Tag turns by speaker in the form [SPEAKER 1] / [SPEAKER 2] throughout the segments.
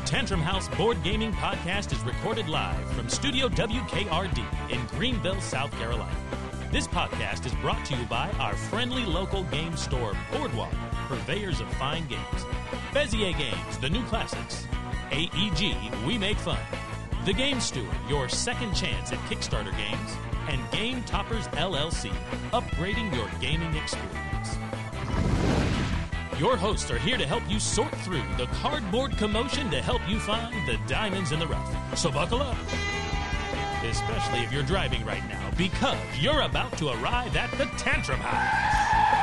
[SPEAKER 1] Tantrum House Board Gaming Podcast is recorded live from Studio WKRD in Greenville, South Carolina. This podcast is brought to you by our friendly local game store, Boardwalk, purveyors of fine games. Bezier Games, the new classics. AEG, we make fun. The Game Steward, your second chance at Kickstarter games. And Game Toppers LLC, upgrading your gaming experience. Your hosts are here to help you sort through the cardboard commotion to help you find the diamonds in the rough. So buckle up. Especially if you're driving right now, because you're about to arrive at the Tantrum House.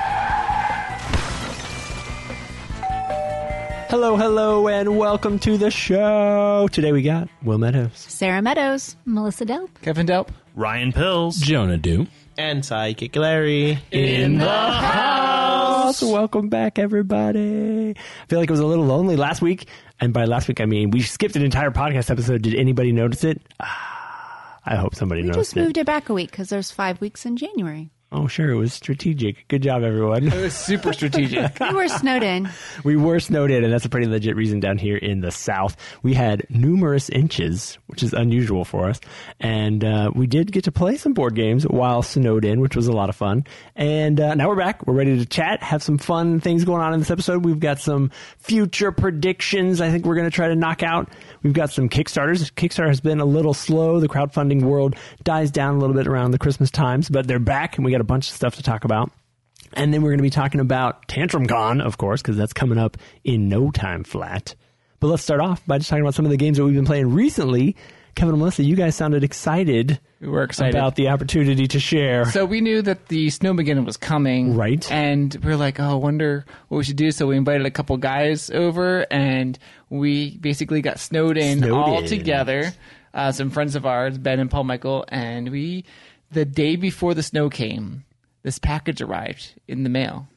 [SPEAKER 2] Hello, and welcome to the show. Today we got Will Meadows,
[SPEAKER 3] Sarah Meadows, Melissa Delp,
[SPEAKER 4] Kevin Delp,
[SPEAKER 1] Ryan Pills,
[SPEAKER 5] Jonah Doom,
[SPEAKER 6] and Psychic Larry
[SPEAKER 1] in the house.
[SPEAKER 2] Welcome back, everybody. I feel like it was a little lonely last week, and by last week I mean we skipped an entire podcast episode. Did anybody notice it? I hope somebody
[SPEAKER 3] we
[SPEAKER 2] noticed
[SPEAKER 3] just moved it back a week because there's 5 weeks in January.
[SPEAKER 2] Oh, sure. It was strategic. Good job, everyone.
[SPEAKER 4] It was super strategic.
[SPEAKER 3] We were snowed in.
[SPEAKER 2] We were snowed in, and that's a pretty legit reason down here in the South. We had numerous inches, which is unusual for us. And we did get to play some board games while snowed in, which was a lot of fun. And now we're back. We're ready to chat, have some fun things going on in this episode. We've got some future predictions I think we're going to try to knock out. We've got some Kickstarters. Kickstarter has been a little slow. The crowdfunding world dies down a little bit around the Christmas times, but they're back, and we got a bunch of stuff to talk about. And then we're going to be talking about Tantrum Con, of course, because that's coming up in no time flat. But let's start off by just talking about some of the games that we've been playing recently. Kevin and Melissa, you guys sounded excited.
[SPEAKER 4] We were excited
[SPEAKER 2] about the opportunity to share.
[SPEAKER 4] So we knew that the Snowmageddon was coming.
[SPEAKER 2] Right.
[SPEAKER 4] And we were like, I wonder what we should do. So we invited a couple guys over, and we basically got snowed in together. Some friends of ours, Ben and Paul Michael, and the day before the snow came, this package arrived in the mail.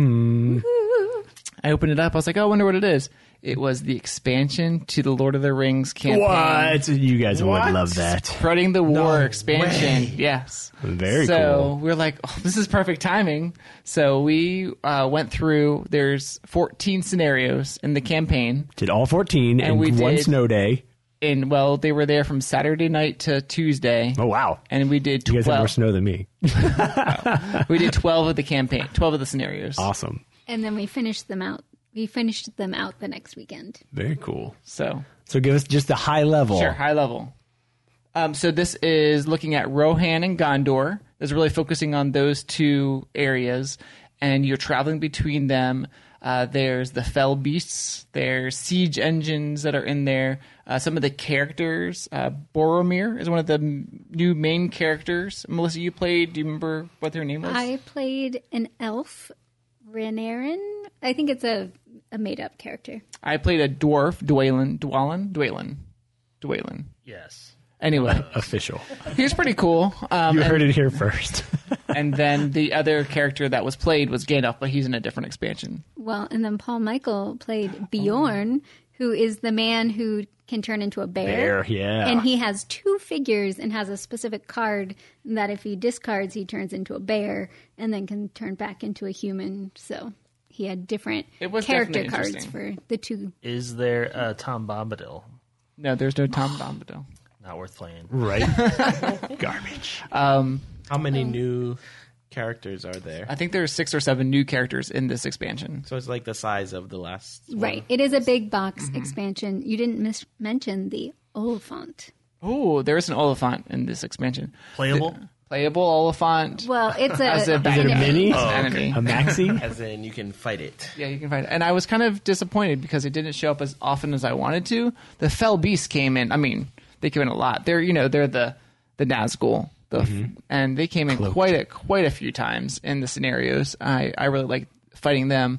[SPEAKER 4] I opened it up. I was like, I wonder what it is. It was the expansion to the Lord of the Rings campaign.
[SPEAKER 2] What? You guys would love that.
[SPEAKER 4] Spreading the War expansion.
[SPEAKER 6] Way.
[SPEAKER 4] Yes.
[SPEAKER 2] Very
[SPEAKER 4] cool.
[SPEAKER 2] So
[SPEAKER 4] we're like, this is perfect timing. So we went through, there's 14 scenarios in the campaign.
[SPEAKER 2] Did all 14 in one snow day.
[SPEAKER 4] And, well, they were there from Saturday night to Tuesday.
[SPEAKER 2] Oh, wow.
[SPEAKER 4] And we did 12.
[SPEAKER 2] You guys have more snow than me.
[SPEAKER 4] We did 12 of the campaign, 12 of the scenarios.
[SPEAKER 2] Awesome.
[SPEAKER 3] And then we finished them out. We finished them out the next weekend.
[SPEAKER 2] Very cool.
[SPEAKER 4] So
[SPEAKER 2] give us just a high level.
[SPEAKER 4] Sure, high level. So this is looking at Rohan and Gondor. It's really focusing on those two areas. And you're traveling between them. There's the fell beasts. There's siege engines that are in there. Some of the characters. Boromir is one of the new main characters. Melissa, you played. Do you remember what their name was?
[SPEAKER 3] I played an elf, Renarin. I think it's a made-up character.
[SPEAKER 4] I played a dwarf, Dwaylen.
[SPEAKER 6] Yes.
[SPEAKER 4] Anyway.
[SPEAKER 2] Official.
[SPEAKER 4] He was pretty cool.
[SPEAKER 2] You heard it here first.
[SPEAKER 4] And then the other character that was played was Gandalf, but he's in a different expansion.
[SPEAKER 3] Well, and then Paul Michael played Bjorn, who is the man who can turn into a bear.
[SPEAKER 2] Yeah.
[SPEAKER 3] And he has two figures and has a specific card that if he discards, he turns into a bear and then can turn back into a human. So he had different character cards for the two.
[SPEAKER 6] Is there a Tom Bombadil?
[SPEAKER 4] No, there's no Tom Bombadil.
[SPEAKER 6] Not worth playing.
[SPEAKER 2] Right. Garbage.
[SPEAKER 6] How many new characters are there?
[SPEAKER 4] I think there's 6 or 7 new characters in this expansion.
[SPEAKER 6] So it's like the size of the last one.
[SPEAKER 3] Right. It is a big box expansion. You didn't mention the Oliphant.
[SPEAKER 4] Oh, there is an Oliphant in this expansion.
[SPEAKER 6] Playable?
[SPEAKER 4] Playable Oliphant.
[SPEAKER 3] Well, it's
[SPEAKER 4] As a
[SPEAKER 2] Is it a mini?
[SPEAKER 4] enemy.
[SPEAKER 2] A maxi?
[SPEAKER 6] As in you can fight it.
[SPEAKER 4] Yeah, you can find it. And I was kind of disappointed because it didn't show up as often as I wanted to. The Fell Beasts came in. I mean, they came in a lot. They're the Nazgul. And they came in quite a few times in the scenarios. I really like fighting them.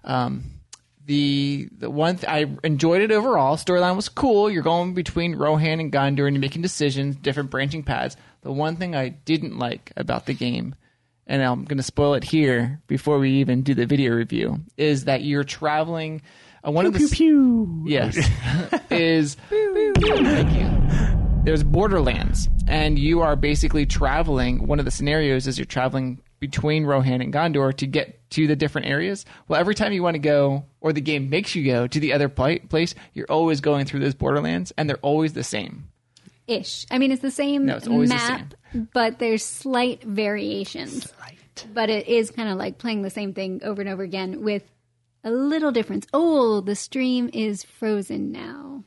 [SPEAKER 4] The one I enjoyed it overall. Storyline was cool. You're going between Rohan and Gondor and you're making decisions, different branching paths. The one thing I didn't like about the game, and I'm going to spoil it here before we even do the video review, is that you're traveling. Yes, is thank you. There's Borderlands, and you are basically traveling. One of the scenarios is you're traveling between Rohan and Gondor to get to the different areas. Well, every time you want to go, or the game makes you go to the other place, you're always going through those borderlands, and they're always the same.
[SPEAKER 3] Ish. I mean, it's the same map, but there's slight variations. But it is kind of like playing the same thing over and over again with a little difference. Oh, the stream is frozen now.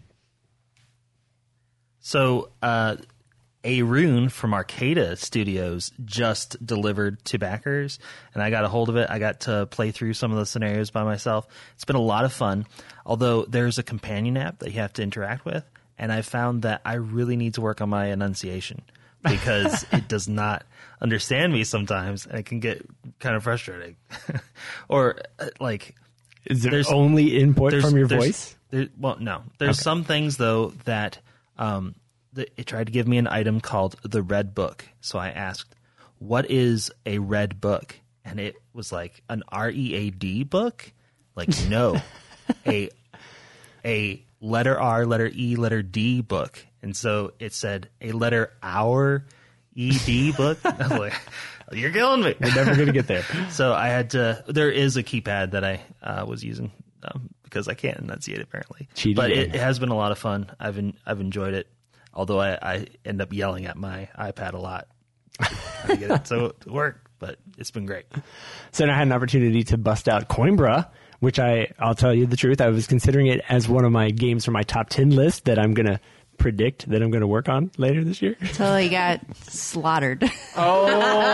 [SPEAKER 5] So, Arun from Arcada Studios just delivered to backers, and I got a hold of it. I got to play through some of the scenarios by myself. It's been a lot of fun, although there's a companion app that you have to interact with, and I found that I really need to work on my enunciation because it does not understand me sometimes, and it can get kind of frustrating. Or, like...
[SPEAKER 2] Is there only input from your voice?
[SPEAKER 5] Well, no. There's some things, though, that... it tried to give me an item called the Red Book. So I asked, what is a red book? And it was like an READ book? Like, no. a letter R, letter E, letter D book. And so it said a letter our ED book. I was like, you're killing me.
[SPEAKER 2] We're never going to get there.
[SPEAKER 5] So I had to, there is a keypad that I was using because I can't enunciate apparently.
[SPEAKER 2] Cheating.
[SPEAKER 5] But it has been a lot of fun. I've enjoyed it. Although I end up yelling at my iPad a lot to get it to work, but it's been great.
[SPEAKER 2] So I had an opportunity to bust out Coimbra, which I'll tell you the truth, I was considering it as one of my games for my top 10 list that I'm going to predict that I'm going to work on later this year.
[SPEAKER 7] Until he got slaughtered.
[SPEAKER 2] Oh!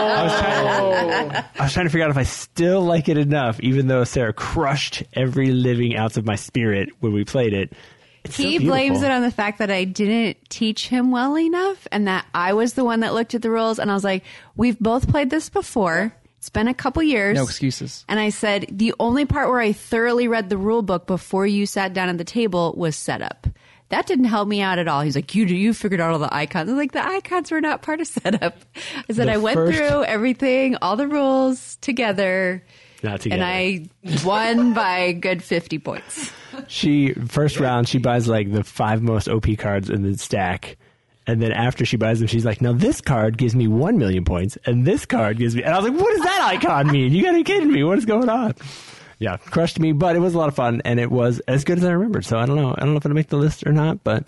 [SPEAKER 2] I was trying to figure out if I still like it enough, even though Sarah crushed every living ounce of my spirit when we played it.
[SPEAKER 7] He blames it on the fact that I didn't teach him well enough and that I was the one that looked at the rules. And I was like, we've both played this before. It's been a couple years.
[SPEAKER 4] No excuses.
[SPEAKER 7] And I said, the only part where I thoroughly read the rule book before you sat down at the table was setup. That didn't help me out at all. He's like, you figured out all the icons. I was like, the icons were not part of setup. I said, I went through everything, all the rules together.
[SPEAKER 2] Not together.
[SPEAKER 7] And I won by a good 50 points.
[SPEAKER 2] First round, she buys like the 5 most OP cards in the stack. And then after she buys them, she's like, now this card gives me 1 million points. And this card gives me... And I was like, what does that icon mean? You gotta be kidding me. What is going on? Yeah, crushed me. But it was a lot of fun. And it was as good as I remembered. So I don't know. I don't know if it'll make the list or not. But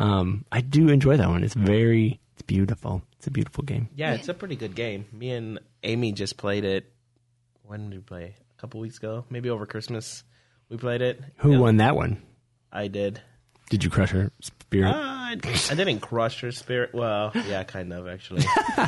[SPEAKER 2] I do enjoy that one. It's beautiful. It's a beautiful game.
[SPEAKER 6] Yeah, it's a pretty good game. Me and Amy just played it. When did we play? A couple weeks ago? Maybe over Christmas. We played it.
[SPEAKER 2] Who won that one?
[SPEAKER 6] I did.
[SPEAKER 2] Did you crush her spirit?
[SPEAKER 6] I didn't crush her spirit. Well, yeah, kind of, actually.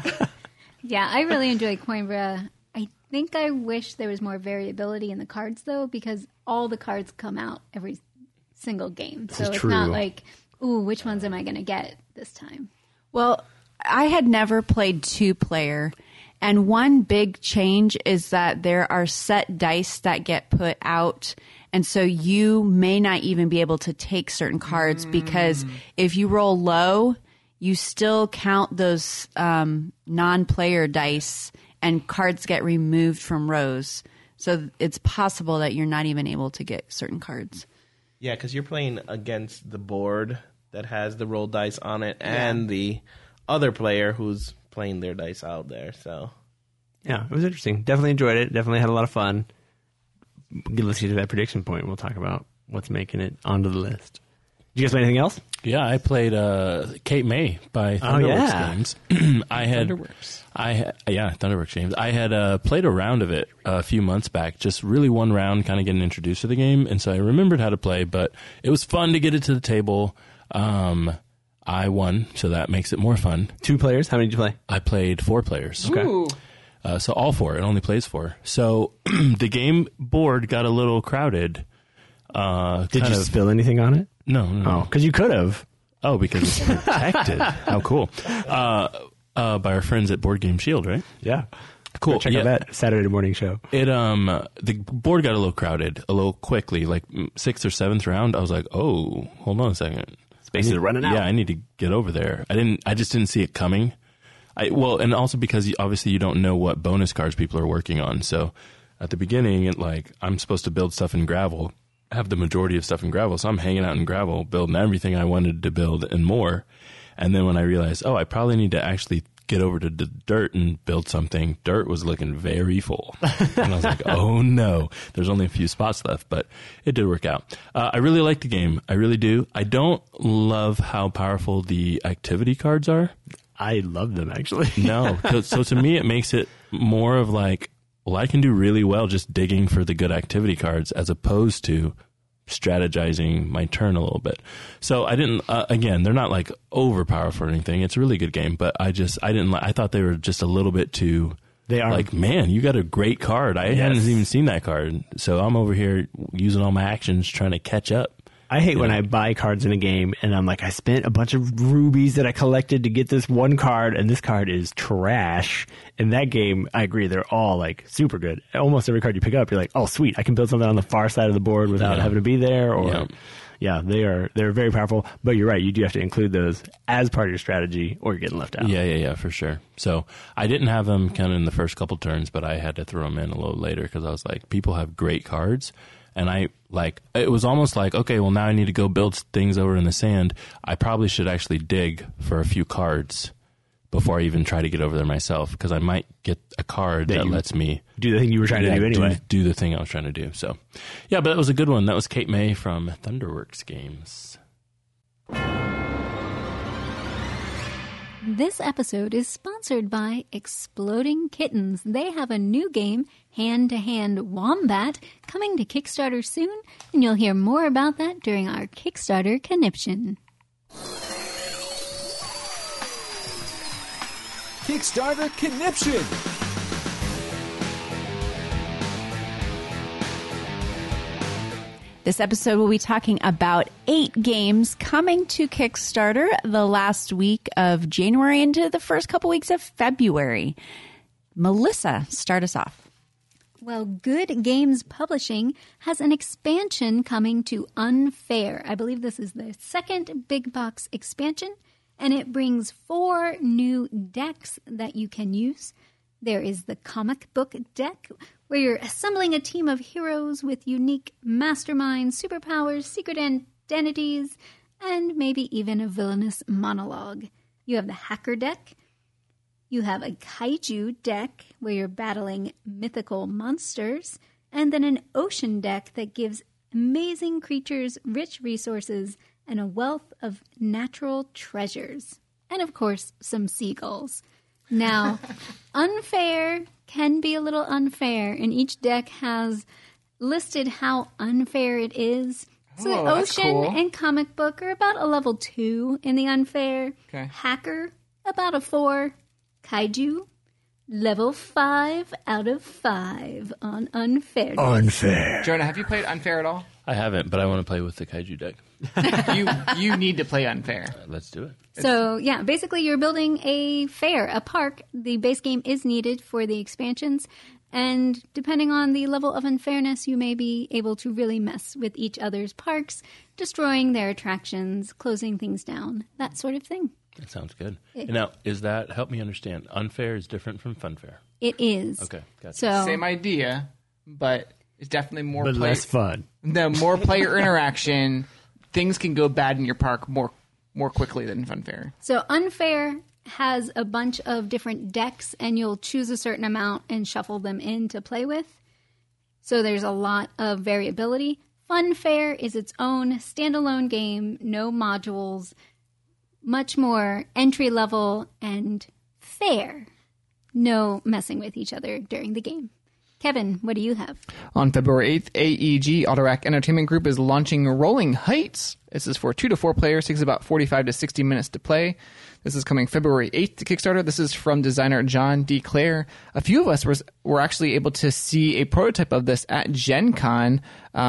[SPEAKER 3] Yeah, I really enjoy Coimbra. I think I wish there was more variability in the cards, though, because all the cards come out every single game. So it's not like, ooh, which ones am I going to get this time?
[SPEAKER 7] Well, I had never played 2-player. And one big change is that there are set dice that get put out. And so you may not even be able to take certain cards because if you roll low, you still count those non-player dice and cards get removed from rows. So it's possible that you're not even able to get certain cards.
[SPEAKER 6] Yeah, because you're playing against the board that has the roll dice on it and the other player who's playing their dice out there. So
[SPEAKER 2] yeah, it was interesting. Definitely enjoyed it. Definitely had a lot of fun. Let's get to that prediction point. We'll talk about what's making it onto the list. Did you guys play anything else?
[SPEAKER 1] Yeah, I played Cape May by Thunderworks Games.
[SPEAKER 4] Thunderworks.
[SPEAKER 1] Thunderworks Games. I had played a round of it a few months back, just really one round, kind of getting introduced to the game, and so I remembered how to play, but it was fun to get it to the table. I won, so that makes it more fun.
[SPEAKER 2] 2 players? How many did you play?
[SPEAKER 1] I played 4 players.
[SPEAKER 2] Okay.
[SPEAKER 4] Ooh.
[SPEAKER 1] So all 4. It only plays 4. So the game board got a little crowded.
[SPEAKER 2] Did you spill anything on it?
[SPEAKER 1] No.
[SPEAKER 2] Oh, because you could have.
[SPEAKER 1] Oh, because it's protected. How cool. By our friends at Board Game Shield, right?
[SPEAKER 2] Yeah.
[SPEAKER 1] Cool.
[SPEAKER 2] Go check out that Saturday morning show.
[SPEAKER 1] It the board got a little crowded, a little quickly, like 6th or 7th round. I was like, oh, hold on a second.
[SPEAKER 2] Space is running out.
[SPEAKER 1] Yeah, I need to get over there. I just didn't see it coming. And also because obviously you don't know what bonus cards people are working on. So at the beginning, I'm supposed to build stuff in gravel, have the majority of stuff in gravel. So I'm hanging out in gravel, building everything I wanted to build and more. And then when I realized, I probably need to actually
[SPEAKER 8] get over to the dirt and build something. Dirt was looking very full. And I was like, oh no, there's only a few spots left, but it did work out. I really like the game. I really do. I don't love how powerful the activity cards are.
[SPEAKER 2] I love them, actually.
[SPEAKER 8] No. So to me, it makes it more of like, well, I can do really well just digging for the good activity cards as opposed to strategizing my turn a little bit. So I didn't, again, they're not like overpowerful or anything. It's a really good game, but I thought they were just a little bit too,
[SPEAKER 2] they are
[SPEAKER 8] like, man, you got a great card. I hadn't even seen that card. So I'm over here using all my actions trying to catch up.
[SPEAKER 2] I hate when I buy cards in a game and I'm like, I spent a bunch of rubies that I collected to get this one card and this card is trash. In that game, I agree, they're all like super good. Almost every card you pick up, you're like, oh sweet, I can build something on the far side of the board without having to be there. Or they're very powerful. But you're right, you do have to include those as part of your strategy or you're getting left out.
[SPEAKER 8] Yeah, for sure. So I didn't have them kind of in the first couple turns, but I had to throw them in a little later because I was like, people have great cards. And it was almost like, okay, well, now I need to go build things over in the sand. I probably should actually dig for a few cards before I even try to get over there myself, because I might get a card that lets me
[SPEAKER 2] do the thing you were trying to do anyway.
[SPEAKER 8] Do the thing I was trying to do. So, yeah, but it was a good one. That was Kate May from Thunderworks Games.
[SPEAKER 3] This episode is sponsored by Exploding Kittens. They have a new game, Hand to Hand Wombat, coming to Kickstarter soon, and you'll hear more about that during our Kickstarter conniption.
[SPEAKER 9] Kickstarter conniption!
[SPEAKER 7] This episode will be talking about 8 games coming to Kickstarter the last week of January into the first couple weeks of February. Melissa, start us off.
[SPEAKER 3] Well, Good Games Publishing has an expansion coming to Unfair. I believe this is the second big box expansion, and it brings 4 new decks that you can use. There is the comic book deck, where you're assembling a team of heroes with unique masterminds, superpowers, secret identities, and maybe even a villainous monologue. You have the hacker deck. You have a kaiju deck, where you're battling mythical monsters. And then an ocean deck that gives amazing creatures, rich resources, and a wealth of natural treasures. And of course, some seagulls. Now, Unfair can be a little unfair, and each deck has listed how unfair it is. So the Ocean and Comic Book are about a level 2 in the Unfair.
[SPEAKER 4] Okay.
[SPEAKER 3] Hacker, about a 4. Kaiju, level 5 out of 5 on Unfair.
[SPEAKER 2] Unfair.
[SPEAKER 4] Jonah, have you played Unfair at all?
[SPEAKER 8] I haven't, but I want to play with the kaiju deck.
[SPEAKER 4] You need to play Unfair.
[SPEAKER 8] Let's do it.
[SPEAKER 3] So, yeah, basically you're building a fair, a park. The base game is needed for the expansions. And depending on the level of unfairness, you may be able to really mess with each other's parks, destroying their attractions, closing things down, that sort of thing.
[SPEAKER 8] That sounds good. Now, help me understand, Unfair is different from Funfair?
[SPEAKER 3] It is.
[SPEAKER 8] Okay, gotcha.
[SPEAKER 3] So,
[SPEAKER 4] same idea, but it's definitely more
[SPEAKER 2] less fun.
[SPEAKER 4] The more player interaction, things can go bad in your park more quickly than Funfair.
[SPEAKER 3] So Unfair has a bunch of different decks, and you'll choose a certain amount and shuffle them in to play with. So there's a lot of variability. Funfair is its own standalone game, no modules, much more entry level and fair. No messing with each other during the game. Kevin, what do you have? On
[SPEAKER 4] February 8th, AEG Autorack Entertainment Group is launching Rolling Heights. This is for 2 to 4 players. Takes about 45 to 60 minutes to play. This is coming February 8th to Kickstarter. This is from designer John D. Clare. A few of us were actually able to see a prototype of this at Gen Con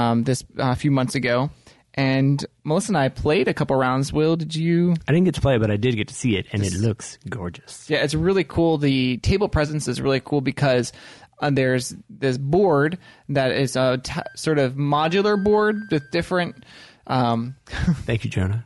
[SPEAKER 4] a few months ago. And Melissa and I played a couple rounds. Will, did you?
[SPEAKER 2] I didn't get to play, but I did get to see it, and it looks gorgeous.
[SPEAKER 4] Yeah, it's really cool. The table presence is really cool because there's this board that is a sort of modular board with different...
[SPEAKER 2] Thank you, Jonah.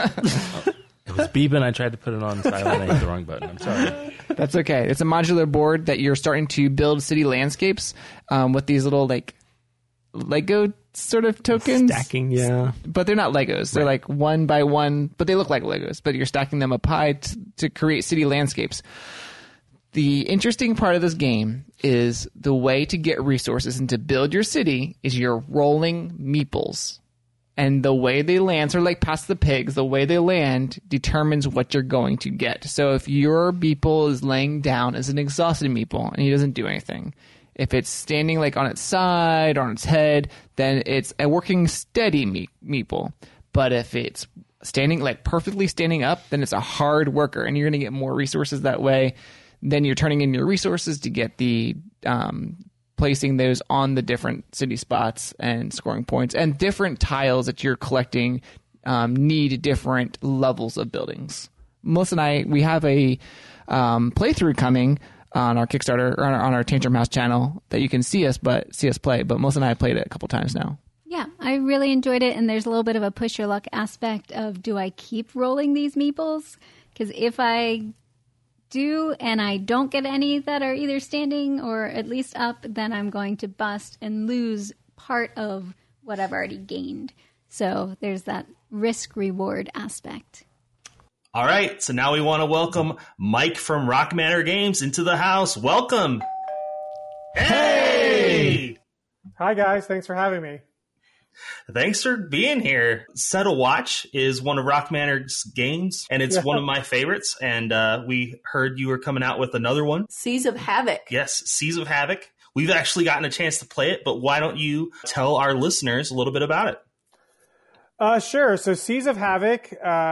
[SPEAKER 8] It was beeping. I tried to put it on silent. I hit the wrong button. I'm sorry.
[SPEAKER 4] That's okay. It's a modular board that you're starting to build city landscapes with these little Lego sort of tokens.
[SPEAKER 2] Stacking, yeah.
[SPEAKER 4] But they're not Legos. They're like one by one, but they look like Legos, but you're stacking them up high to create city landscapes. The interesting part of this game is the way to get resources and to build your city is you're rolling meeples. And the way they land, sort of like past the pigs, the way they land determines what you're going to get. So if your meeple is laying down as an exhausted meeple and he doesn't do anything, if it's standing like on its side or on its head, then it's a working steady meeple. But if it's standing like perfectly standing up, then it's a hard worker, and you're going to get more resources that way. Then you're turning in your resources to get the placing those on the different city spots and scoring points, and different tiles that you're collecting need different levels of buildings. Melissa and I, we have a playthrough coming on our Kickstarter or on our Tantrum House channel that you can see us play. But Melissa and I have played it a couple times now.
[SPEAKER 3] Yeah, I really enjoyed it, and there's a little bit of a push your luck aspect of, do I keep rolling these meeples? Because if I do and I don't get any that are either standing or at least up, then I'm going to bust and lose part of what I've already gained. So there's that risk-reward aspect.
[SPEAKER 5] All right, so now we want to welcome Mike from Rock Manor Games into the house. Welcome. Hey!
[SPEAKER 10] Hi, guys. Thanks for having me.
[SPEAKER 5] Thanks for being here. Set a Watch is one of Rock Manor's games, and it's one of my favorites. And we heard you were coming out with another one.
[SPEAKER 11] Seas of Havoc.
[SPEAKER 5] Yes, Seas of Havoc. We've actually gotten a chance to play it, but why don't you tell our listeners a little bit about it?
[SPEAKER 10] Sure. So Seas of Havoc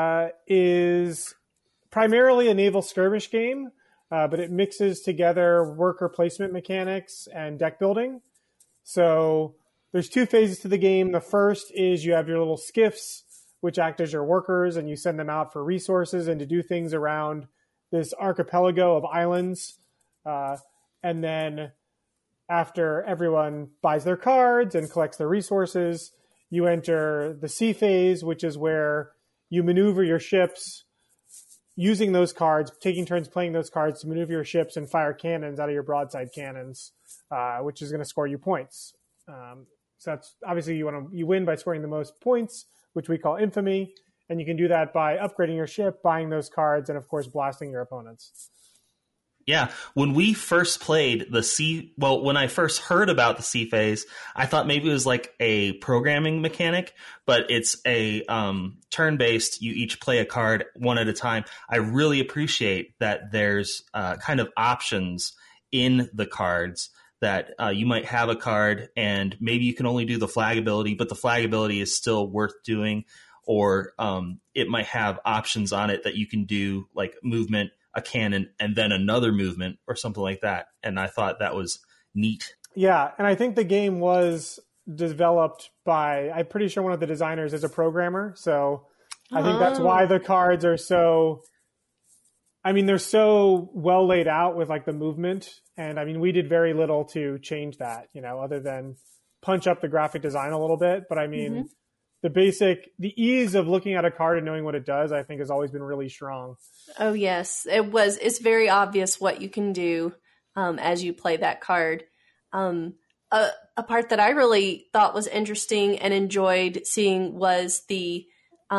[SPEAKER 10] is primarily a naval skirmish game, but it mixes together worker placement mechanics and deck building. So there's two phases to the game. The first is you have your little skiffs, which act as your workers, and you send them out for resources and to do things around this archipelago of islands. And then after everyone buys their cards and collects their resources, you enter the sea phase, which is where you maneuver your ships using those cards, taking turns playing those cards to maneuver your ships and fire cannons out of your broadside cannons, which is going to score you points. So that's obviously you win by scoring the most points, which we call infamy, and you can do that by upgrading your ship, buying those cards, and of course blasting your opponents.
[SPEAKER 5] Yeah, when we first played when I first heard about the sea phase, I thought maybe it was like a programming mechanic, but it's a turn-based, you each play a card one at a time. I really appreciate that there's kind of options in the cards that you might have a card and maybe you can only do the flag ability, but the flag ability is still worth doing, or it might have options on it that you can do like movement, a cannon, and then another movement or something like that. And I thought that was neat.
[SPEAKER 10] Yeah, and I think the game was developed by, I'm pretty sure one of the designers is a programmer. So I think that's why the cards are so, they're so well laid out with like the movement. And we did very little to change that, other than punch up the graphic design a little bit. But the ease of looking at a card and knowing what it does, I think has always been really strong.
[SPEAKER 11] Oh, yes. It's very obvious what you can do as you play that card. A part that I really thought was interesting and enjoyed seeing was the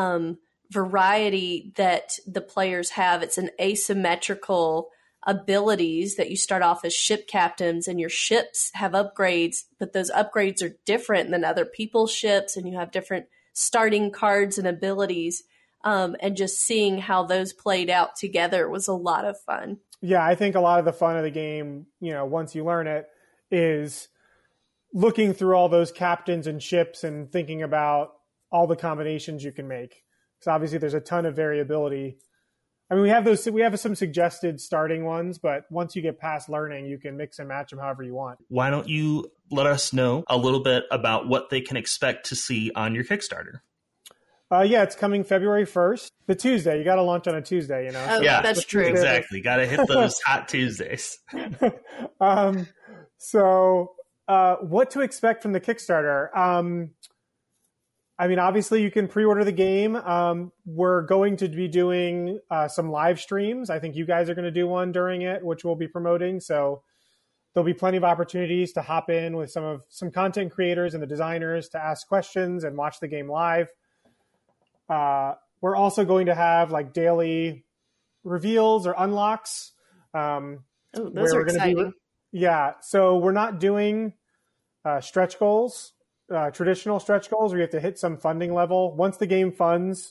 [SPEAKER 11] variety that the players have. It's an asymmetrical abilities that you start off as ship captains, and your ships have upgrades, but those upgrades are different than other people's ships, and you have different starting cards and abilities. And just seeing how those played out together was a lot of fun.
[SPEAKER 10] Yeah, I think a lot of the fun of the game, once you learn it, is looking through all those captains and ships and thinking about all the combinations you can make. So obviously there's a ton of variability. We have some suggested starting ones, but once you get past learning, you can mix and match them however you want.
[SPEAKER 5] Why don't you let us know a little bit about what they can expect to see on your Kickstarter?
[SPEAKER 10] It's coming February 1st, the Tuesday. You got to launch on a Tuesday,
[SPEAKER 11] Oh, yeah, that's true.
[SPEAKER 5] Exactly. Got to hit those hot Tuesdays.
[SPEAKER 10] So what to expect from the Kickstarter? Obviously you can pre-order the game. We're going to be doing some live streams. I think you guys are going to do one during it, which we'll be promoting. So there'll be plenty of opportunities to hop in with some content creators and the designers to ask questions and watch the game live. We're also going to have like daily reveals or unlocks.
[SPEAKER 11] Those are exciting.
[SPEAKER 10] So we're not doing stretch goals, traditional stretch goals where you have to hit some funding level. Once the game funds,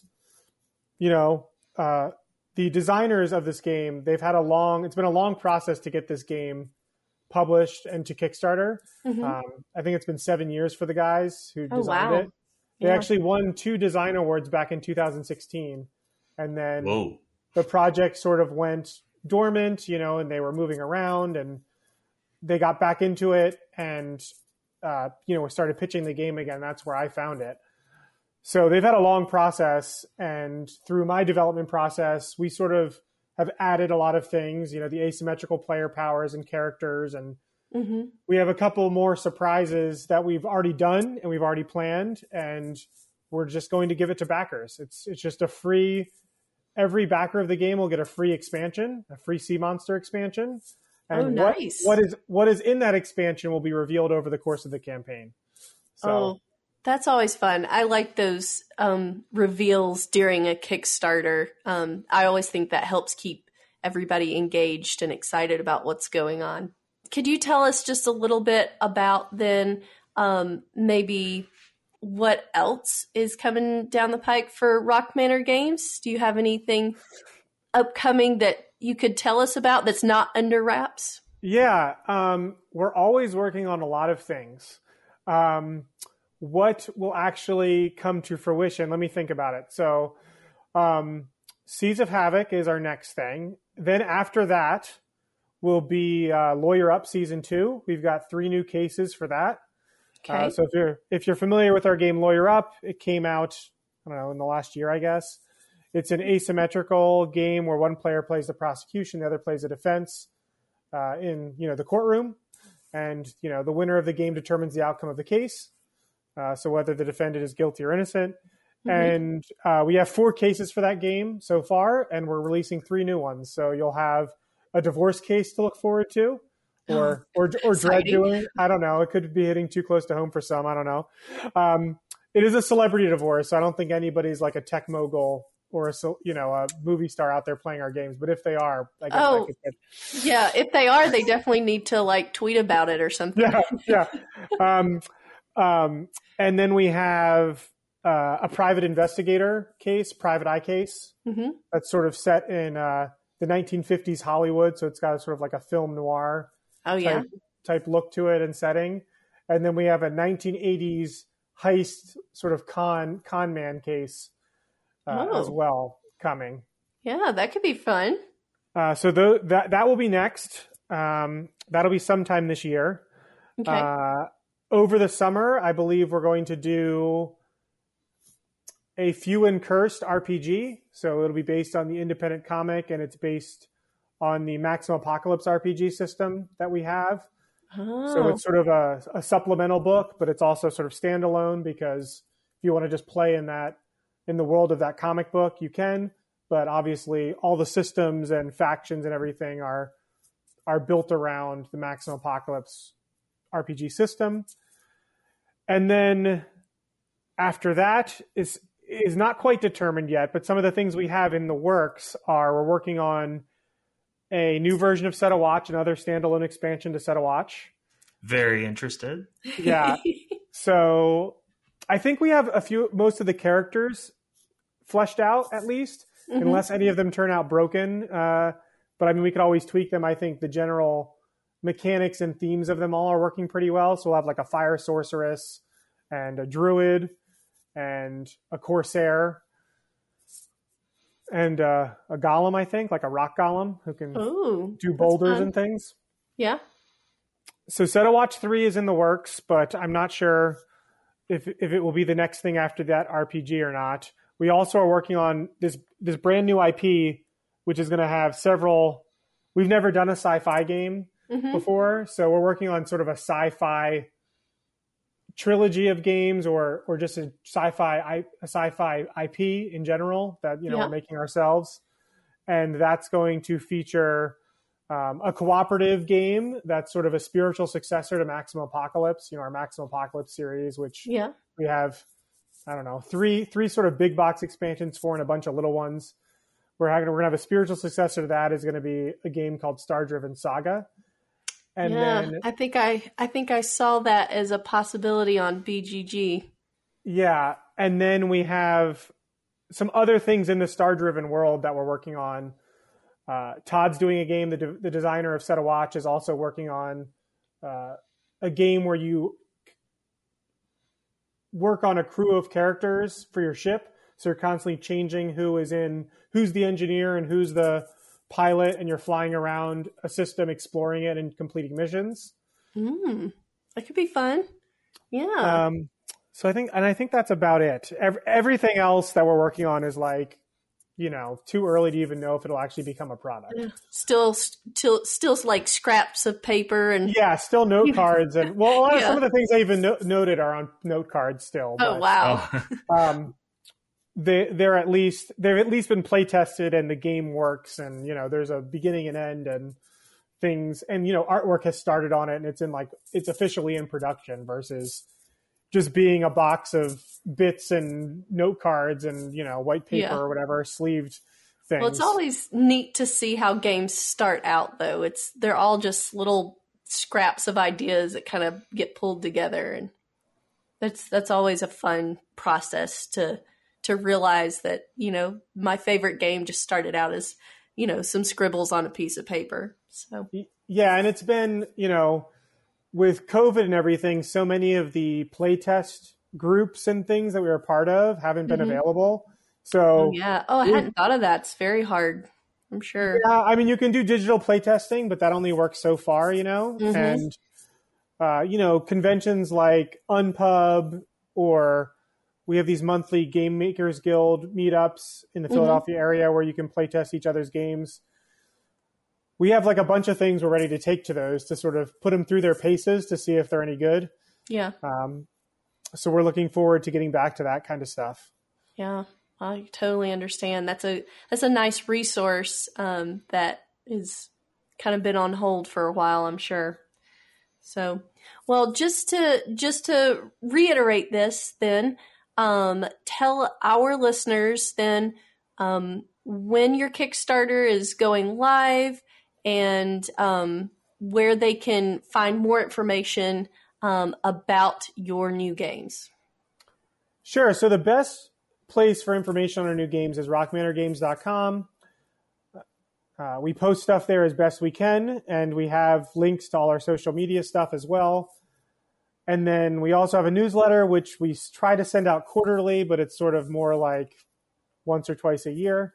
[SPEAKER 10] the designers of this game, it's been a long process to get this game published and to Kickstarter. I think it's been 7 years for the guys who designed it. They actually won 2 design awards back in 2016. And then the project sort of went dormant, and they were moving around, and they got back into it and, we started pitching the game again. That's where I found it. So they've had a long process, and through my development process, we sort of have added a lot of things, the asymmetrical player powers and characters. And we have a couple more surprises that we've already done and we've already planned, and we're just going to give it to backers. It's just every backer of the game will get a free expansion, a free Sea Monster expansion. And
[SPEAKER 11] nice.
[SPEAKER 10] What is in that expansion will be revealed over the course of the campaign. So
[SPEAKER 11] that's always fun. I like those reveals during a Kickstarter. I always think that helps keep everybody engaged and excited about what's going on. Could you tell us just a little bit about then maybe what else is coming down the pike for Rock Manor Games? Do you have anything upcoming that you could tell us about that's not under wraps?
[SPEAKER 10] Yeah, we're always working on a lot of things. What will actually come to fruition? Let me think about it. So Seas of Havoc is our next thing. Then after that will be Lawyer Up Season 2. We've got 3 new cases for that.
[SPEAKER 11] Okay.
[SPEAKER 10] So if you're familiar with our game Lawyer Up, it came out, I don't know, in the last year, I guess. It's an asymmetrical game where one player plays the prosecution, the other plays the defense in the courtroom. And, the winner of the game determines the outcome of the case. So whether the defendant is guilty or innocent. And we have 4 cases for that game so far, and we're releasing 3 new ones. So you'll have a divorce case to look forward to, or dread doing. I don't know. It could be hitting too close to home for some. I don't know. It is a celebrity divorce. So I don't think anybody's like a tech mogul or a movie star out there playing our games. But if they are, I guess
[SPEAKER 11] yeah, if they are, they definitely need to like tweet about it or something.
[SPEAKER 10] Yeah. And then we have a private investigator case, private eye case, that's sort of set in the 1950s Hollywood. So it's got sort of like a film noir type look to it and setting. And then we have a 1980s heist sort of con man case as well coming.
[SPEAKER 11] Yeah, that could be fun.
[SPEAKER 10] So that will be next. That'll be sometime this year.
[SPEAKER 11] Okay.
[SPEAKER 10] Over the summer, I believe we're going to do a Few and Cursed RPG. So it'll be based on the independent comic, and it's based on the Maximum Apocalypse RPG system that we have. So it's sort of a supplemental book, but it's also sort of standalone, because if you want to just play in the world of that comic book, you can. But obviously, all the systems and factions and everything are built around the Maximum Apocalypse RPG system. And then after that is not quite determined yet, but some of the things we have in the works are we're working on a new version of Set a Watch, another standalone expansion to Set a Watch.
[SPEAKER 5] Very interested.
[SPEAKER 10] Yeah. So I think we have most of the characters fleshed out, at least, unless any of them turn out broken. But I mean, we could always tweak them. I think the general mechanics and themes of them all are working pretty well. So we'll have like a fire sorceress and a druid and a corsair and a golem, I think, like a rock golem who can do boulders and things.
[SPEAKER 11] Yeah.
[SPEAKER 10] So Set a Watch 3 is in the works, but I'm not sure if it will be the next thing after that RPG or not. We also are working on this brand new IP, which is going to have several. We've never done a sci-fi game before, so we're working on sort of a sci-fi trilogy of games, or just a sci-fi IP in general that we're making ourselves, and that's going to feature a cooperative game that's sort of a spiritual successor to Maximum Apocalypse, our Maximum Apocalypse series, which we have, I don't know, three sort of big box expansions for and a bunch of little ones. We're going to have a spiritual successor to that is going to be a game called Star Driven Saga. And then
[SPEAKER 11] I think I saw that as a possibility on BGG.
[SPEAKER 10] Yeah, and then we have some other things in the Star-driven world that we're working on. Todd's doing a game. The designer of Set a Watch is also working on a game where you work on a crew of characters for your ship. So you're constantly changing who's the engineer and who's the pilot, and you're flying around a system, exploring it and completing missions.
[SPEAKER 11] That could be fun. Yeah.
[SPEAKER 10] So I think that's about it. Everything else that we're working on is like, too early to even know if it'll actually become a product.
[SPEAKER 11] Yeah. Still like scraps of paper and
[SPEAKER 10] still note cards and some of the things I even noted are on note cards still.
[SPEAKER 11] Oh, wow.
[SPEAKER 10] They've at least been play tested and the game works, and there's a beginning and end and things, and artwork has started on it, and it's officially in production versus just being a box of bits and note cards and white paper or whatever sleeved things.
[SPEAKER 11] Well, it's always neat to see how games start out, though. They're all just little scraps of ideas that kind of get pulled together, and that's always a fun process to realize that my favorite game just started out as some scribbles on a piece of paper. So
[SPEAKER 10] and it's been with COVID and everything, so many of the playtest groups and things that we were a part of haven't been available. So
[SPEAKER 11] I hadn't thought of that. It's very hard, I'm sure.
[SPEAKER 10] Yeah, I mean, you can do digital playtesting, but that only works so far, and conventions like Unpub, or we have these monthly Game Makers Guild meetups in the Philadelphia area where you can playtest each other's games. We have like a bunch of things we're ready to take to those to sort of put them through their paces to see if they're any good.
[SPEAKER 11] Yeah.
[SPEAKER 10] So we're looking forward to getting back to that kind of stuff.
[SPEAKER 11] Yeah, I totally understand. That's a nice resource that is kind of been on hold for a while, I'm sure. So, well, just to reiterate this, then tell our listeners then when your Kickstarter is going live, and where they can find more information about your new games.
[SPEAKER 10] Sure. So the best place for information on our new games is rockmanorgames.com. We post stuff there as best we can, and we have links to all our social media stuff as well. And then we also have a newsletter, which we try to send out quarterly, but it's sort of more like once or twice a year.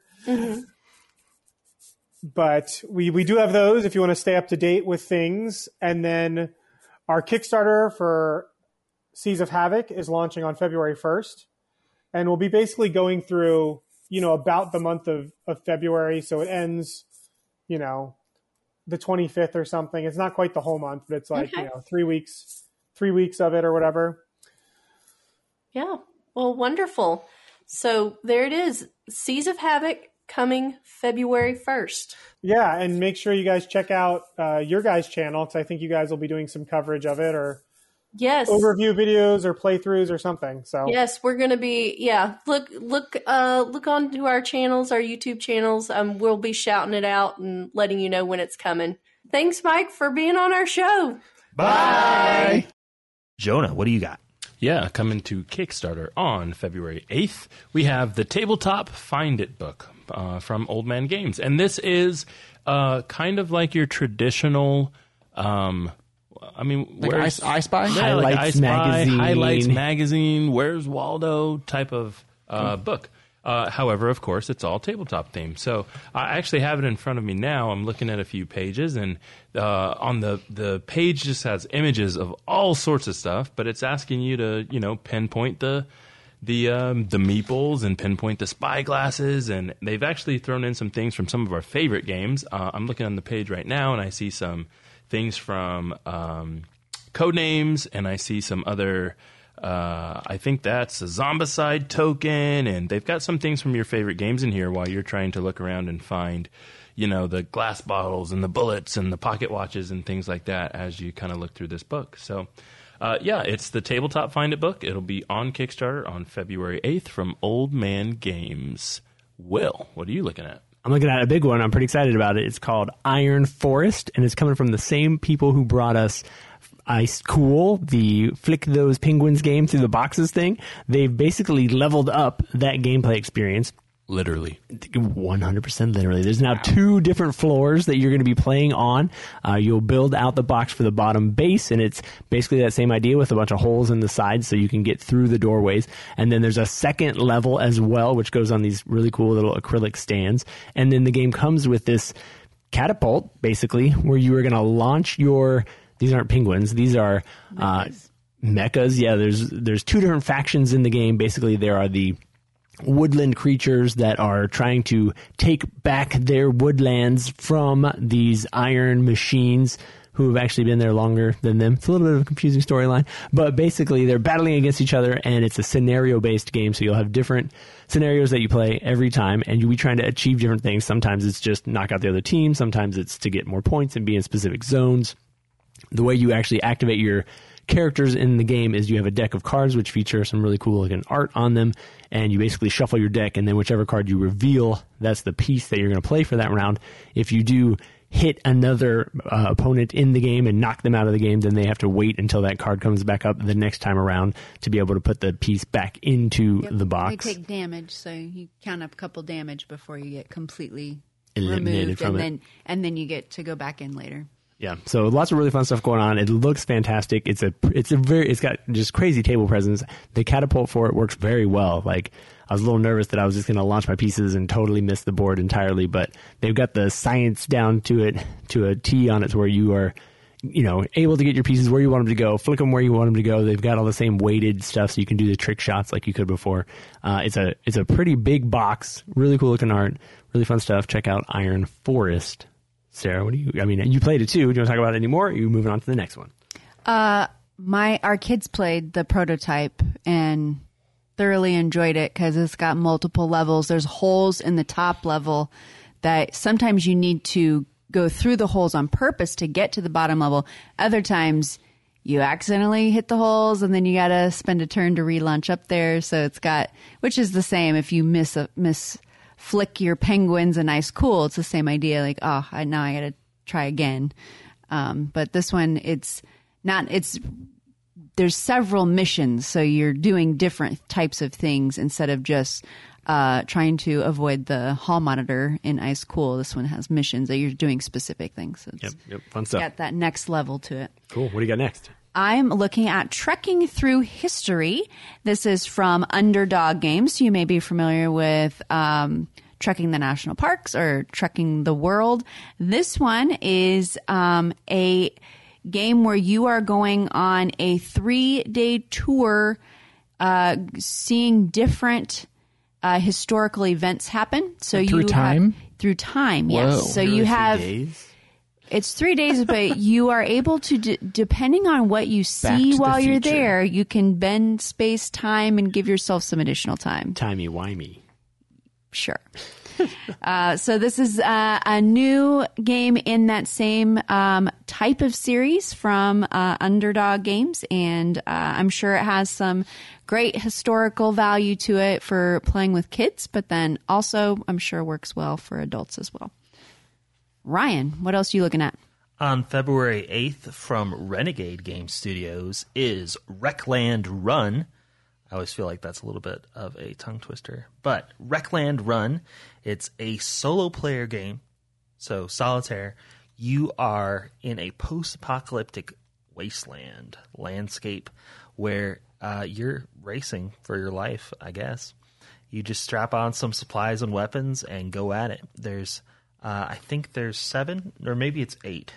[SPEAKER 10] But we do have those if you want to stay up to date with things. And then our Kickstarter for Seas of Havoc is launching on February 1st. And we'll be basically going through, about the month of February. So it ends, the 25th or something. It's not quite the whole month, but it's like, 3 weeks of it or whatever.
[SPEAKER 11] Yeah. Well, wonderful. So there it is. Seas of Havoc coming February 1st.
[SPEAKER 10] Yeah, and make sure you guys check out your guys' channel, because I think you guys will be doing some coverage of it, or overview videos or playthroughs or something. So
[SPEAKER 11] yes, we're going to be look onto our channels, our YouTube channels. We'll be shouting it out and letting you know when it's coming. Thanks, Mike, for being on our show.
[SPEAKER 5] Bye. Jonah, what do you got?
[SPEAKER 8] Yeah, coming to Kickstarter on February 8th, we have the Tabletop Find It book from Old Man Games. And this is kind of like your traditional,
[SPEAKER 4] like I Spy?
[SPEAKER 8] Yeah, like I Spy, Highlights Magazine, Where's Waldo type of book. However, of course, it's all tabletop themed. So I actually have it in front of me now. I'm looking at a few pages, and on the page just has images of all sorts of stuff, but it's asking you to, pinpoint the meeples and pinpoint the spy glasses, and they've actually thrown in some things from some of our favorite games. I'm looking on the page right now, and I see some things from Codenames, and I see some other I think that's a Zombicide token, and they've got some things from your favorite games in here while you're trying to look around and find, the glass bottles and the bullets and the pocket watches and things like that as you kind of look through this book. So, it's the Tabletop Find It book. It'll be on Kickstarter on February 8th from Old Man Games. Will, what are you looking at?
[SPEAKER 2] I'm looking at a big one. I'm pretty excited about it. It's called Iron Forest, and it's coming from the same people who brought us Ice Cool, the Flick Those Penguins game through the boxes thing. They've basically leveled up that gameplay experience.
[SPEAKER 8] Literally.
[SPEAKER 2] 100% literally. There's now 2 different floors that you're going to be playing on. You'll build out the box for the bottom base, and it's basically that same idea with a bunch of holes in the sides so you can get through the doorways. And then there's a second level as well, which goes on these really cool little acrylic stands. And then the game comes with this catapult, basically, where you are going to launch your... These aren't penguins. These are mechas. Yeah, there's 2 different factions in the game. Basically, there are the woodland creatures that are trying to take back their woodlands from these iron machines who have actually been there longer than them. It's a little bit of a confusing storyline, but basically they're battling against each other, and it's a scenario-based game, so you'll have different scenarios that you play every time, and you'll be trying to achieve different things. Sometimes it's just knock out the other team. Sometimes it's to get more points and be in specific zones. The way you actually activate your characters in the game is you have a deck of cards which feature some really cool looking art on them, and you basically shuffle your deck, and then whichever card you reveal, that's the piece that you're going to play for that round. If you do hit another opponent in the game and knock them out of the game, then they have to wait until that card comes back up the next time around to be able to put the piece back into the box.
[SPEAKER 7] They take damage, so you count up a couple damage before you get completely
[SPEAKER 2] eliminated
[SPEAKER 7] removed,
[SPEAKER 2] from
[SPEAKER 7] and then you get to go back in later.
[SPEAKER 2] Yeah, so lots of really fun stuff going on. It looks fantastic. It's got just crazy table presence. The catapult for it works very well. Like, I was a little nervous that I was just going to launch my pieces and totally miss the board entirely, but they've got the science down to a T on it, to where you are, able to get your pieces where you want them to go, flick them where you want them to go. They've got all the same weighted stuff, so you can do the trick shots like you could before. It's a pretty big box, really cool looking art, really fun stuff. Check out Iron Forest. Sarah, you played it too. Do you want to talk about it anymore, or are you moving on to the next one?
[SPEAKER 7] Our kids played the prototype and thoroughly enjoyed it because it's got multiple levels. There's holes in the top level that sometimes you need to go through the holes on purpose to get to the bottom level. Other times you accidentally hit the holes and then you got to spend a turn to relaunch up there. So it's got, which is the same if you flick your penguins and Ice Cool. It's the same idea. Like, now I got to try again. But this one, there's several missions. So you're doing different types of things instead of just trying to avoid the hall monitor in Ice Cool. This one has missions that you're doing specific things. So it's
[SPEAKER 2] fun stuff.
[SPEAKER 7] Got that next level to it.
[SPEAKER 2] Cool. What do you got next?
[SPEAKER 7] I'm looking at Trekking Through History. This is from Underdog Games. You may be familiar with Trekking the National Parks or Trekking the World. This one is a game where you are going on a 3-day tour, seeing different historical events happen. So
[SPEAKER 4] through time?
[SPEAKER 7] Through time,
[SPEAKER 4] Whoa.
[SPEAKER 7] yes. So you have...
[SPEAKER 2] 3 days?
[SPEAKER 7] It's 3 days, but you are able to, depending on what you see while you're there, you can bend space, time, and give yourself some additional time.
[SPEAKER 2] Timey-wimey.
[SPEAKER 7] Sure. So this is a new game in that same type of series from Underdog Games, and I'm sure it has some great historical value to it for playing with kids, but then also I'm sure works well for adults as well. Ryan, what else are you looking at?
[SPEAKER 5] On February 8th from Renegade Game Studios is Wreckland Run. I always feel like that's a little bit of a tongue twister. But Wreckland Run, it's a solo player game. So solitaire. You are in a post-apocalyptic wasteland landscape where you're racing for your life, I guess. You just strap on some supplies and weapons and go at it. There's... I think there's 7, or maybe it's 8.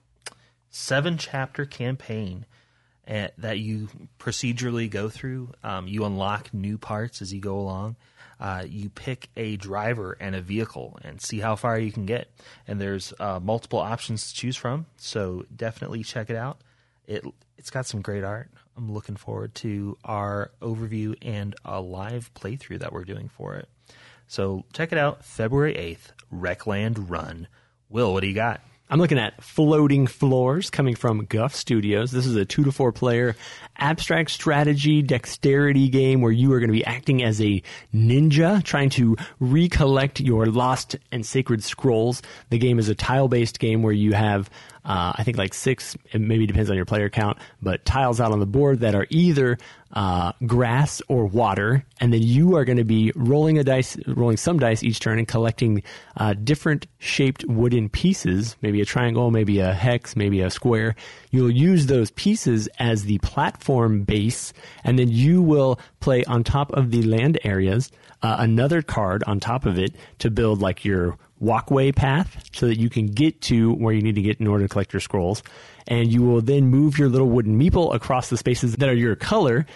[SPEAKER 5] 7-chapter campaign that you procedurally go through. You unlock new parts as you go along. You pick a driver and a vehicle and see how far you can get. And there's multiple options to choose from, so definitely check it out. It It's got some great art. I'm looking forward to our overview and a live playthrough that we're doing for it. So check it out, February 8th, Wreckland Run. Will, what do you got?
[SPEAKER 2] I'm looking at Floating Floors coming from Guff Studios. This is a 2 to 4 player abstract strategy dexterity game where you are going to be acting as a ninja trying to recollect your lost and sacred scrolls. The game is a tile-based game where you have I think like 6, it maybe depends on your player count, but tiles out on the board that are either grass or water, and then you are going to be rolling some dice each turn and collecting different shaped wooden pieces, maybe a triangle, maybe a hex, maybe a square. You'll use those pieces as the platform base, and then you will play on top of the land areas another card on top of it to build like your walkway path so that you can get to where you need to get in order to collect your scrolls. And you will then move your little wooden meeple across the spaces that are your color.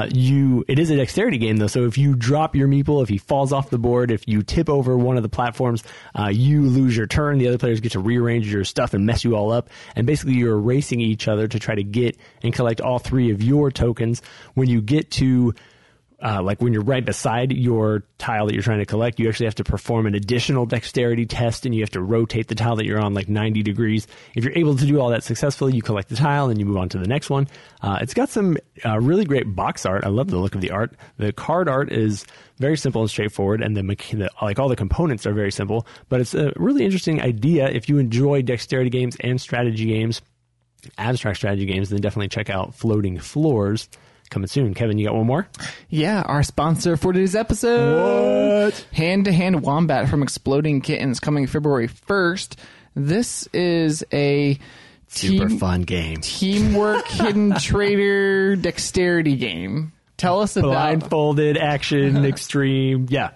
[SPEAKER 2] It is a dexterity game though, so if you drop your meeple, if he falls off the board, if you tip over one of the platforms, you lose your turn. The other players get to rearrange your stuff and mess you all up. And basically you're racing each other to try to get and collect all 3 of your tokens. When you get to like when you're right beside your tile that you're trying to collect, you actually have to perform an additional dexterity test, and you have to rotate the tile that you're on like 90 degrees. If you're able to do all that successfully, you collect the tile and you move on to the next one. It's got some really great box art. I love the look of the art. The card art is very simple and straightforward, and like all the components are very simple, but it's a really interesting idea. If you enjoy dexterity games and strategy games, abstract strategy games, then definitely check out Floating Floors. Coming soon. Kevin, you got one more?
[SPEAKER 4] Yeah, our sponsor for today's episode. What? Hand to Hand Wombat from Exploding Kittens, coming February 1st. This is a
[SPEAKER 2] super fun game.
[SPEAKER 4] Teamwork hidden traitor dexterity game. Tell us about
[SPEAKER 2] blindfolded action extreme. Yeah.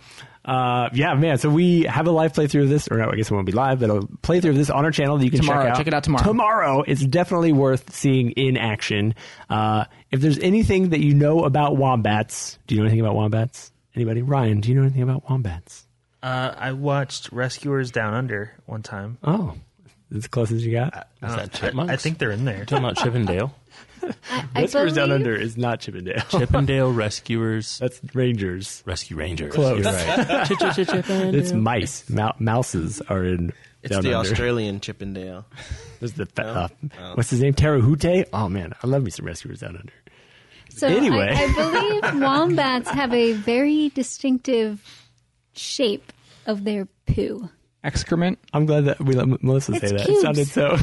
[SPEAKER 2] Man. So we have a live playthrough of this, or no, I guess it won't be live, but a playthrough of this on our channel that you can check out.
[SPEAKER 4] Check it out tomorrow.
[SPEAKER 2] Tomorrow. It's definitely worth seeing in action. If there's anything that you know about wombats, do you know anything about wombats? Anybody? Ryan, do you know anything about wombats?
[SPEAKER 5] I watched Rescuers Down Under one time.
[SPEAKER 2] Oh, that's as close as you got?
[SPEAKER 8] Is that Chipmunks?
[SPEAKER 5] I think they're in there.
[SPEAKER 8] You're talking about Chippendale?
[SPEAKER 2] Rescuers Down Under is not Chippendale.
[SPEAKER 8] Chippendale Rescuers.
[SPEAKER 2] That's Rangers.
[SPEAKER 8] Rescue Rangers.
[SPEAKER 2] Close.
[SPEAKER 8] You're right.
[SPEAKER 2] It's mice. Mouses are in
[SPEAKER 6] It's
[SPEAKER 2] Down
[SPEAKER 6] the
[SPEAKER 2] Under.
[SPEAKER 6] Australian Chippendale.
[SPEAKER 2] There's the what's his name? Terahute? Oh man, I love me some Rescuers Down Under.
[SPEAKER 3] So
[SPEAKER 2] anyway,
[SPEAKER 3] I believe wombats have a very distinctive shape of their poo.
[SPEAKER 4] Excrement.
[SPEAKER 2] I'm glad that we let Melissa say that.
[SPEAKER 3] Cubes.
[SPEAKER 2] It sounded so.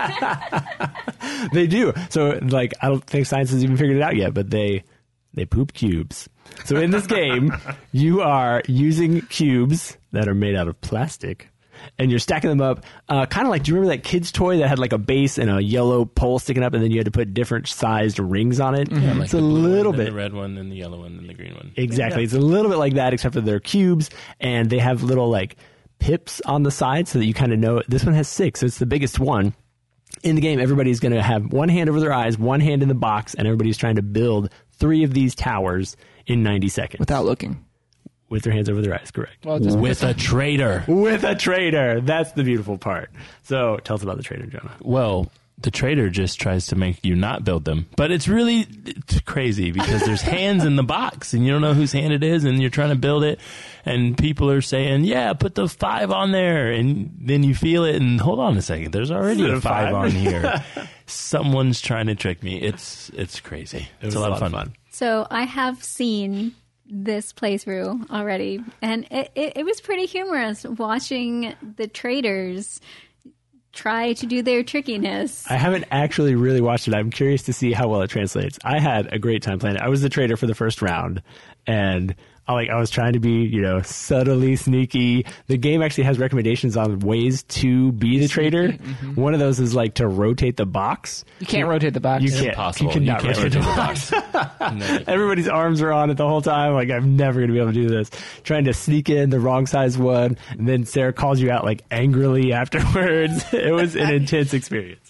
[SPEAKER 2] They do. So, like, I don't think science has even figured it out yet, but they poop cubes. So in this game, you are using cubes that are made out of plastic, and you're stacking them up, kind of like, do you remember that kid's toy that had like a base and a yellow pole sticking up, and then you had to put different sized rings on it?
[SPEAKER 8] Yeah,
[SPEAKER 2] It's a little bit.
[SPEAKER 8] The red one, and the yellow one, and the green one.
[SPEAKER 2] Exactly. Yeah. It's a little bit like that, except for they're cubes, and they have little like pips on the side so that you kind of know this one has 6, so it's the biggest one. In the game, everybody's going to have one hand over their eyes, one hand in the box, and everybody's trying to build 3 of these towers in 90 seconds.
[SPEAKER 4] Without looking.
[SPEAKER 2] With their hands over their eyes, correct.
[SPEAKER 8] Well, with a traitor.
[SPEAKER 2] With a traitor. That's the beautiful part. So tell us about the traitor, Jonah.
[SPEAKER 8] Well, the traitor just tries to make you not build them. But it's crazy because there's hands in the box and you don't know whose hand it is and you're trying to build it and people are saying, yeah, put the 5 on there. And then you feel it and hold on a second. There's already a 5 on here. Someone's trying to trick me. It's crazy. It's a lot of fun.
[SPEAKER 3] So I have seen this playthrough already, and it was pretty humorous watching the traitors try to do their trickiness.
[SPEAKER 2] I haven't actually really watched it. I'm curious to see how well it translates. I had a great time playing it. I was the traitor for the first round, and I was trying to be, subtly sneaky. The game actually has recommendations on ways to be the traitor. Mm-hmm. One of those is like to rotate the box.
[SPEAKER 4] You can't rotate the box.
[SPEAKER 2] You can't.
[SPEAKER 8] Impossible.
[SPEAKER 2] You cannot rotate the box. Everybody's arms are on it the whole time. Like, I'm never going to be able to do this. Trying to sneak in the wrong size one. And then Sarah calls you out like angrily afterwards. It was an intense experience.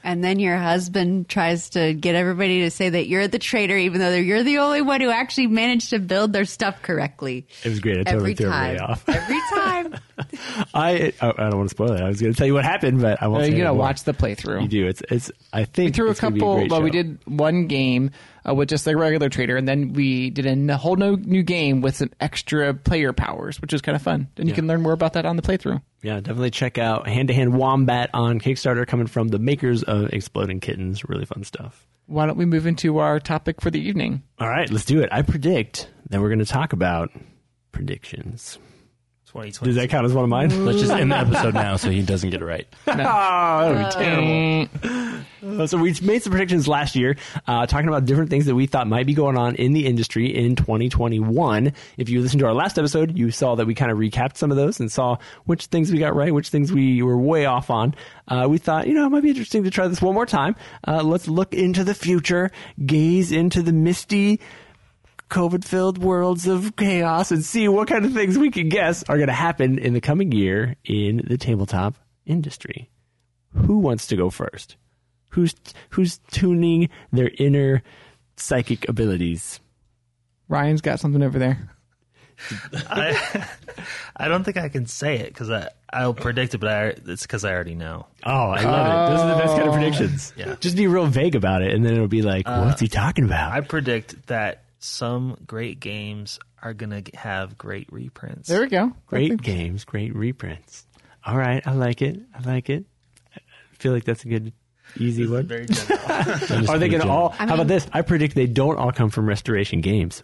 [SPEAKER 7] And then your husband tries to get everybody to say that you're the traitor, even though you're the only one who actually managed to build their stuff correctly.
[SPEAKER 2] It was great. I totally threw everybody off.
[SPEAKER 7] Every time.
[SPEAKER 2] I don't want to spoil it. I was going to tell you what happened, but I won't.
[SPEAKER 4] You
[SPEAKER 2] gotta
[SPEAKER 4] watch the playthrough.
[SPEAKER 2] You do. It's. I think
[SPEAKER 4] we threw a couple. Well, we did one game with just the regular traitor, and then we did a whole new game with some extra player powers, which was kind of fun. And you can learn more about that on the playthrough.
[SPEAKER 2] Yeah, definitely check out Hand to Hand Wombat on Kickstarter, coming from the makers of Exploding Kittens. Really fun stuff.
[SPEAKER 4] Why don't we move into our topic for the evening?
[SPEAKER 2] All right, let's do it. I predict that we're going to talk about predictions.
[SPEAKER 5] 2020.
[SPEAKER 2] Does that count as one of mine?
[SPEAKER 8] Let's just end the episode now so he doesn't get it right.
[SPEAKER 2] No. Oh, that would be terrible. So we made some predictions last year, talking about different things that we thought might be going on in the industry in 2021. If you listened to our last episode, you saw that we kind of recapped some of those and saw which things we got right, which things we were way off on. We thought, it might be interesting to try this one more time. Let's look into the future, gaze into the misty, COVID-filled worlds of chaos and see what kind of things we can guess are going to happen in the coming year in the tabletop industry. Who wants to go first? Who's tuning their inner psychic abilities?
[SPEAKER 4] Ryan's got something over there.
[SPEAKER 5] I don't think I can say it because I'll predict it, but it's because I already know.
[SPEAKER 2] Oh, I love it. Those are the best kind of predictions.
[SPEAKER 5] Yeah.
[SPEAKER 2] Just be real vague about it, and then it'll be like, what's he talking about?
[SPEAKER 5] I predict that some great games are going to have great reprints.
[SPEAKER 4] There we go.
[SPEAKER 2] Great games, great reprints. All right, I like it. I feel like that's a good, easy one.
[SPEAKER 5] Very general.
[SPEAKER 2] Are they going to all? How about this? I predict they don't all come from Restoration Games.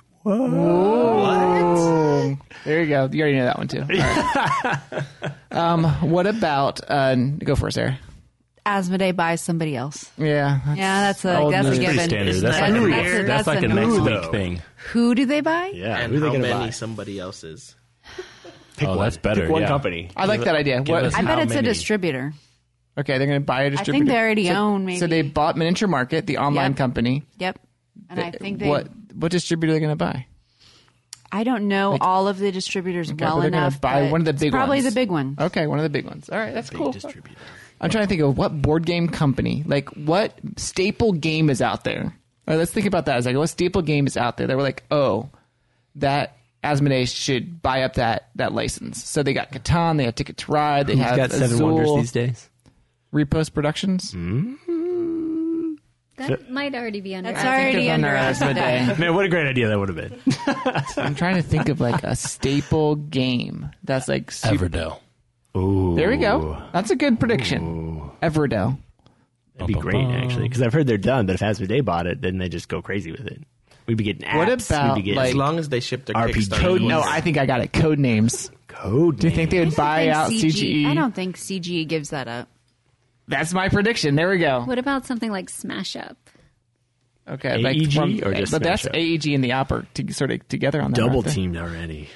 [SPEAKER 4] What? There you go. You already know that one too. All right. What about? Go first, Sarah.
[SPEAKER 7] Asmodee buys somebody else.
[SPEAKER 4] Yeah.
[SPEAKER 7] That's a
[SPEAKER 8] pretty
[SPEAKER 7] given.
[SPEAKER 8] standard. That's like a next week thing.
[SPEAKER 7] Who do they buy?
[SPEAKER 2] Yeah,
[SPEAKER 6] and
[SPEAKER 2] who are they
[SPEAKER 6] how
[SPEAKER 2] going to
[SPEAKER 6] many
[SPEAKER 2] buy?
[SPEAKER 6] somebody else's.
[SPEAKER 2] Pick one.
[SPEAKER 8] That's better.
[SPEAKER 2] Pick one company.
[SPEAKER 4] I like that idea. What?
[SPEAKER 7] I bet it's a distributor.
[SPEAKER 4] Okay, they're going to buy a distributor.
[SPEAKER 7] I think they already own. Maybe.
[SPEAKER 4] So they bought Miniature Market, the online company.
[SPEAKER 7] Yep. And I think they.
[SPEAKER 4] What distributor are they going to buy?
[SPEAKER 7] I don't know all of the distributors well enough.
[SPEAKER 4] Buy one of the big ones.
[SPEAKER 7] Probably the big one.
[SPEAKER 4] Okay, one of the big ones. All right, that's cool. I'm trying to think of what board game company, like what staple game is out there. All right, let's think about that. It's like, what staple game is out there that we're like, oh, that Asmodee should buy up that license. So they got Catan, they have Ticket to Ride, they have
[SPEAKER 2] got Seven Wonders these days.
[SPEAKER 4] Repost Productions.
[SPEAKER 3] That might already be under.
[SPEAKER 7] That's already under
[SPEAKER 4] Asmodee.
[SPEAKER 2] Man, what a great idea that would have been.
[SPEAKER 4] I'm trying to think of like a staple game that's like
[SPEAKER 8] Everdell.
[SPEAKER 2] Ooh.
[SPEAKER 4] There we go. That's a good prediction. Everdell.
[SPEAKER 2] That'd be great, actually, because I've heard they're done, but if Asmodee bought it, then they just go crazy with it. We'd be getting apps.
[SPEAKER 4] What about,
[SPEAKER 2] We'd be getting
[SPEAKER 4] like,
[SPEAKER 6] As long as they ship their
[SPEAKER 2] RPG.
[SPEAKER 6] Kickstarter.
[SPEAKER 4] No, I think I got it. Code names.
[SPEAKER 2] Code.
[SPEAKER 4] Do you think they would buy out CGE?
[SPEAKER 7] I don't think CGE gives that up.
[SPEAKER 4] That's my prediction. There we go.
[SPEAKER 3] What about something like Smash Up?
[SPEAKER 4] Okay,
[SPEAKER 2] AEG or just
[SPEAKER 4] but that's
[SPEAKER 2] Smash Up?
[SPEAKER 4] AEG and the Op are sort of together on that.
[SPEAKER 2] Double
[SPEAKER 4] aren't they?
[SPEAKER 2] teamed already.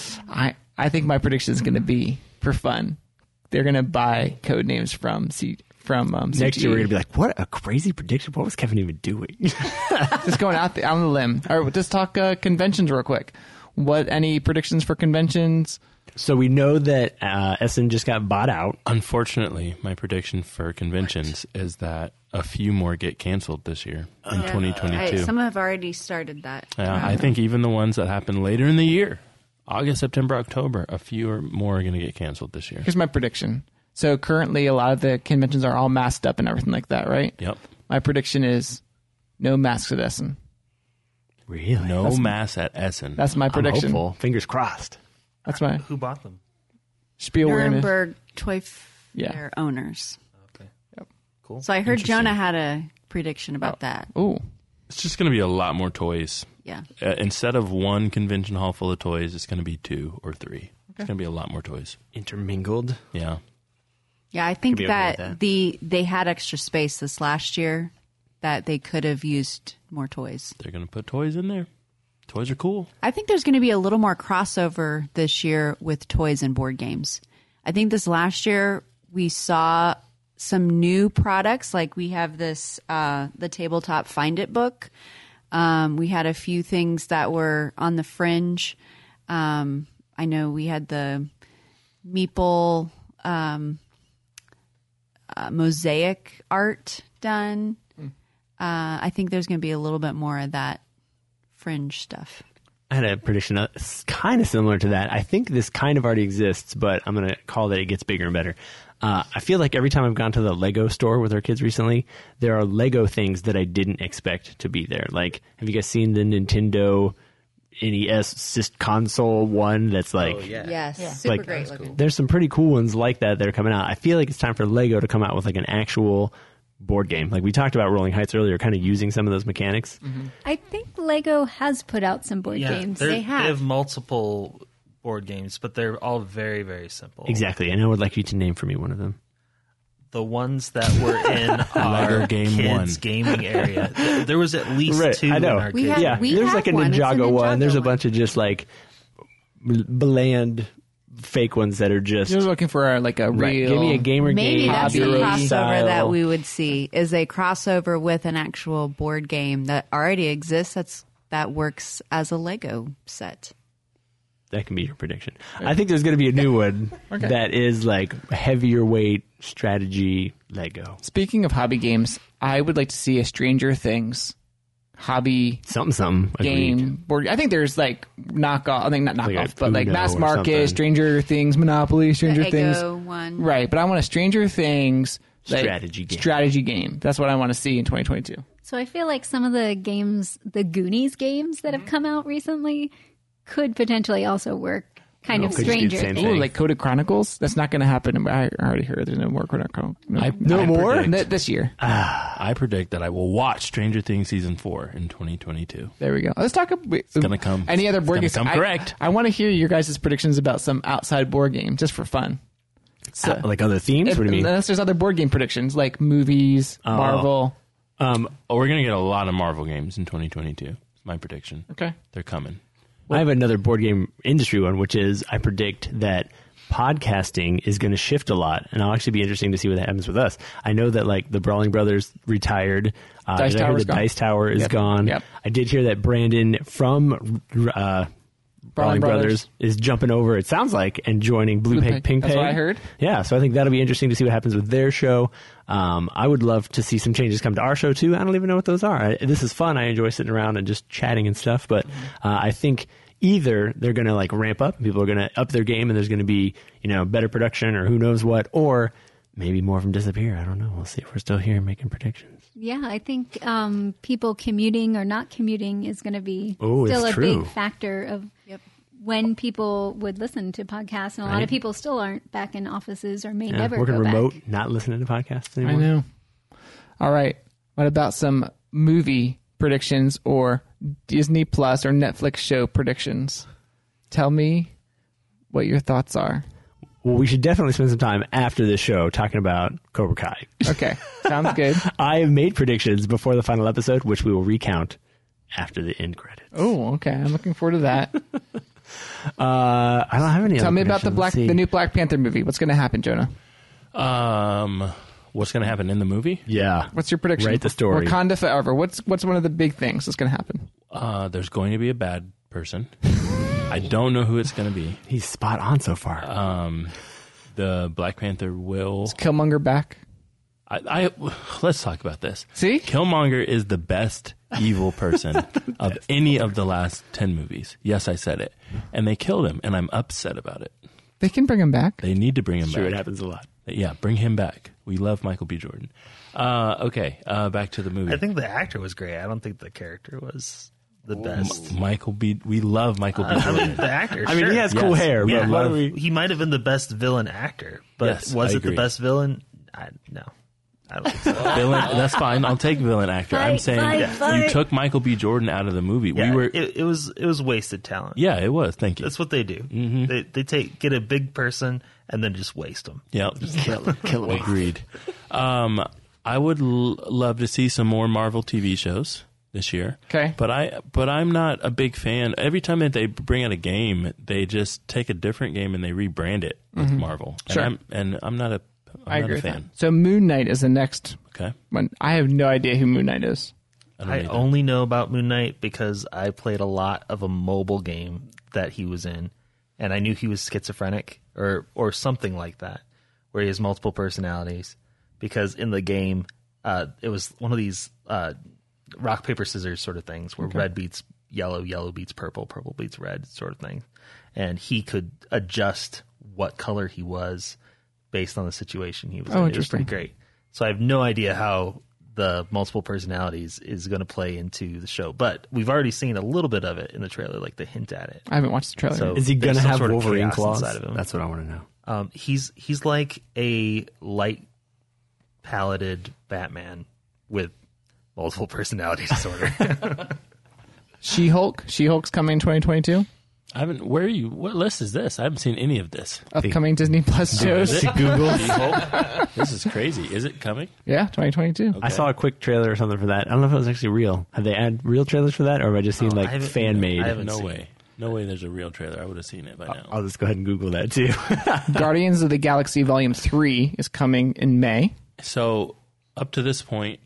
[SPEAKER 4] I think my prediction is going to be for fun. They're going to buy code names from CGE.
[SPEAKER 2] Next year we're going to be like, what a crazy prediction. What was Kevin even doing?
[SPEAKER 4] Just going out on the limb. All right, let's talk conventions real quick. Any predictions for conventions?
[SPEAKER 2] So we know that Essen just got bought out.
[SPEAKER 8] Unfortunately, my prediction for conventions is that a few more get canceled this year in 2022.
[SPEAKER 7] Some have already started that.
[SPEAKER 8] I think even the ones that happen later in the year, August, September, October, a few or more are going to get canceled this year.
[SPEAKER 4] Here's my prediction. So currently, a lot of the conventions are all masked up and everything like that, right?
[SPEAKER 8] Yep.
[SPEAKER 4] My prediction is no masks at Essen.
[SPEAKER 2] Really?
[SPEAKER 8] No masks at Essen.
[SPEAKER 4] That's my prediction.
[SPEAKER 2] I'm hopeful. Fingers crossed.
[SPEAKER 4] That's my
[SPEAKER 5] Who bought them?
[SPEAKER 4] Spiel
[SPEAKER 7] Nuremberg Toy Fair owners.
[SPEAKER 5] Okay. Yep. Cool.
[SPEAKER 7] So I heard Jonah had a prediction about that.
[SPEAKER 4] Ooh.
[SPEAKER 8] It's just going to be a lot more toys.
[SPEAKER 7] Yeah.
[SPEAKER 8] Instead of one convention hall full of toys, it's going to be 2 or 3. Okay. It's going to be a lot more toys.
[SPEAKER 2] Intermingled.
[SPEAKER 8] Yeah.
[SPEAKER 7] Yeah, I think
[SPEAKER 2] Could be okay with
[SPEAKER 7] that
[SPEAKER 2] that.
[SPEAKER 7] they had extra space this last year that they could have used more toys.
[SPEAKER 8] They're going to put toys in there. Toys are cool.
[SPEAKER 7] I think there's going to be a little more crossover this year with toys and board games. I think this last year we saw some new products, like we have this the tabletop Find It book. We had a few things that were on the fringe. I know we had the Meeple mosaic art done. I think there's going to be a little bit more of that fringe stuff.
[SPEAKER 2] I had a prediction kind of similar to that. I think this kind of already exists, but I'm going to call that it gets bigger and better. I feel like every time I've gone to the Lego store with our kids recently, there are Lego things that I didn't expect to be there. Like, have you guys seen the Nintendo NES console one that's like...
[SPEAKER 7] Yes, super great looking.
[SPEAKER 2] Cool. There's some pretty cool ones like that are coming out. I feel like it's time for Lego to come out with like an actual board game. Like we talked about Rolling Heights earlier, kind of using some of those mechanics.
[SPEAKER 3] Mm-hmm. I think Lego has put out some board games.
[SPEAKER 5] They have multiple board games, but they're all very, very simple.
[SPEAKER 2] Exactly. And I would like you to name for me one of them.
[SPEAKER 5] The ones that were in our kids' gaming area. There was at least two in our kids.
[SPEAKER 2] There's like a Ninjago one. There's a bunch of just like bland fake ones that are just...
[SPEAKER 4] You're looking for like a real...
[SPEAKER 2] Give me a gamer
[SPEAKER 7] Maybe
[SPEAKER 2] game.
[SPEAKER 7] That's the crossover
[SPEAKER 2] style.
[SPEAKER 7] that we would see, is a crossover with an actual board game that already exists that works as a Lego set.
[SPEAKER 2] That can be your prediction. I think there's going to be a new one that is like heavier weight strategy Lego.
[SPEAKER 4] Speaking of hobby games, I would like to see a Stranger Things hobby
[SPEAKER 2] something
[SPEAKER 4] game board. I think there's like knockoff. I think not knockoff,
[SPEAKER 2] like
[SPEAKER 4] but like mass market,
[SPEAKER 2] something.
[SPEAKER 4] Stranger Things, Monopoly, Stranger Things.
[SPEAKER 7] One.
[SPEAKER 4] Right, but I want a Stranger Things
[SPEAKER 2] strategy
[SPEAKER 4] game. That's what I want to see in 2022.
[SPEAKER 3] So I feel like some of the games, the Goonies games that have come out recently, could potentially also work. Kind of Stranger Things.
[SPEAKER 4] Ooh, like Coded Chronicles? That's not going to happen. I already heard there's no more Coded Chronicles.
[SPEAKER 2] No more?
[SPEAKER 4] This year.
[SPEAKER 8] I predict that I will watch Stranger Things Season 4 in 2022.
[SPEAKER 4] There we go. Let's talk about...
[SPEAKER 8] It's going to come.
[SPEAKER 4] Any other board games?
[SPEAKER 8] Correct.
[SPEAKER 4] I want to hear your guys' predictions about some outside board games, just for fun.
[SPEAKER 2] So, like other themes? What do you mean?
[SPEAKER 4] Unless there's other board game predictions, like movies, Marvel.
[SPEAKER 8] We're going to get a lot of Marvel games in 2022. It's my prediction.
[SPEAKER 4] Okay.
[SPEAKER 8] They're coming.
[SPEAKER 2] I have another board game industry one, which is I predict that podcasting is going to shift a lot, and I'll actually be interesting to see what happens with us. I know that like the Brawling Brothers retired. Dice Tower is gone.
[SPEAKER 4] Yep.
[SPEAKER 2] I did hear that Brandon from Brawling Brothers is jumping over, it sounds like, and joining Blue Pig Ping Pong.
[SPEAKER 4] That's what I heard.
[SPEAKER 2] Yeah, so I think that'll be interesting to see what happens with their show. I would love to see some changes come to our show, too. I don't even know what those are. This is fun. I enjoy sitting around and just chatting and stuff, but I think either they're going to like ramp up, and people are going to up their game, and there's going to be better production or who knows what, or maybe more of them disappear. I don't know. We'll see if we're still here making predictions.
[SPEAKER 3] Yeah, I think people commuting or not commuting is going to be still a big factor of when people would listen to podcasts. And a lot of people still aren't back in offices or may never
[SPEAKER 2] working
[SPEAKER 3] go
[SPEAKER 2] remote,
[SPEAKER 3] back.
[SPEAKER 2] not listening to podcasts anymore.
[SPEAKER 4] I know. All right. What about some movie predictions or Disney Plus or Netflix show predictions? Tell me what your thoughts are.
[SPEAKER 2] Well, we should definitely spend some time after this show talking about Cobra Kai.
[SPEAKER 4] Okay, sounds good.
[SPEAKER 2] I have made predictions before the final episode, which we will recount after the end credits.
[SPEAKER 4] Oh, okay. I'm looking forward to that.
[SPEAKER 2] I don't have any.
[SPEAKER 4] Tell me about the new Black Panther movie. What's going to happen, Jonah?
[SPEAKER 8] What's going to happen in the movie?
[SPEAKER 2] Yeah.
[SPEAKER 4] What's your prediction?
[SPEAKER 2] Write the story.
[SPEAKER 4] Wakanda Forever. What's one of the big things that's going to happen?
[SPEAKER 8] There's going to be a bad person. I don't know who it's going to be.
[SPEAKER 2] He's spot on so far.
[SPEAKER 8] The Black Panther will...
[SPEAKER 4] Is Killmonger back?
[SPEAKER 8] Let's talk about this.
[SPEAKER 4] See?
[SPEAKER 8] Killmonger is the best evil person of any of the last 10 movies. Yes, I said it. And they killed him, and I'm upset about it.
[SPEAKER 4] They can bring him back.
[SPEAKER 8] They need to bring him back.
[SPEAKER 2] Sure, it happens a lot.
[SPEAKER 8] Yeah, bring him back. We love Michael B. Jordan. Okay, back to the movie.
[SPEAKER 5] I think the actor was great. I don't think the character was the best.
[SPEAKER 8] We love Michael B. Jordan.
[SPEAKER 5] I mean, the actor.
[SPEAKER 2] I mean, he has cool hair.
[SPEAKER 5] Yeah,
[SPEAKER 2] but
[SPEAKER 5] he might have been the best villain actor, but was it the best villain? No. I don't think so.
[SPEAKER 8] Villain, that's fine. I'll take villain actor. I'm saying you took Michael B. Jordan out of the movie.
[SPEAKER 5] Yeah, it was wasted talent.
[SPEAKER 8] Yeah, it was. Thank you.
[SPEAKER 5] That's what they do. Mm-hmm. They get a big person and then just waste them.
[SPEAKER 8] Yep. Just kill him. Agreed. I would love to see some more Marvel TV shows this year.
[SPEAKER 4] Okay.
[SPEAKER 8] But I'm not a big fan. Every time that they bring out a game, they just take a different game and they rebrand it with Marvel.
[SPEAKER 4] Sure.
[SPEAKER 8] And I'm not a
[SPEAKER 4] I agree
[SPEAKER 8] not a fan.
[SPEAKER 4] So Moon Knight is the next
[SPEAKER 8] one.
[SPEAKER 4] I have no idea who Moon Knight is.
[SPEAKER 5] I only know about Moon Knight because I played a lot of a mobile game that he was in, and I knew he was schizophrenic or something like that, where he has multiple personalities. Because in the game, it was one of these rock, paper, scissors sort of things where red beats yellow, yellow beats purple, purple beats red sort of thing. And he could adjust what color he was based on the situation he was in. It was pretty great. So I have no idea how the multiple personalities is going to play into the show, but we've already seen a little bit of it in the trailer, like the hint at it.
[SPEAKER 4] I haven't watched the trailer.
[SPEAKER 2] So is he going to have Wolverine claws? That's what I want to know.
[SPEAKER 5] He's like a light palated Batman with multiple personality disorder.
[SPEAKER 4] She-Hulk's coming in 2022.
[SPEAKER 8] I haven't. Where are you? What list is this? I haven't seen any of this.
[SPEAKER 4] Upcoming Disney Plus shows.
[SPEAKER 8] Is it Google? This is crazy. Is it coming?
[SPEAKER 4] Yeah, 2022. Okay.
[SPEAKER 2] I saw a quick trailer or something for that. I don't know if it was actually real. Have they had real trailers for that, or have I just seen fan made?
[SPEAKER 8] No way. No way. There's a real trailer. I would have seen it by now.
[SPEAKER 2] I'll just go ahead and Google that too.
[SPEAKER 4] Guardians of the Galaxy Volume 3 is coming in May.
[SPEAKER 8] So up to this point,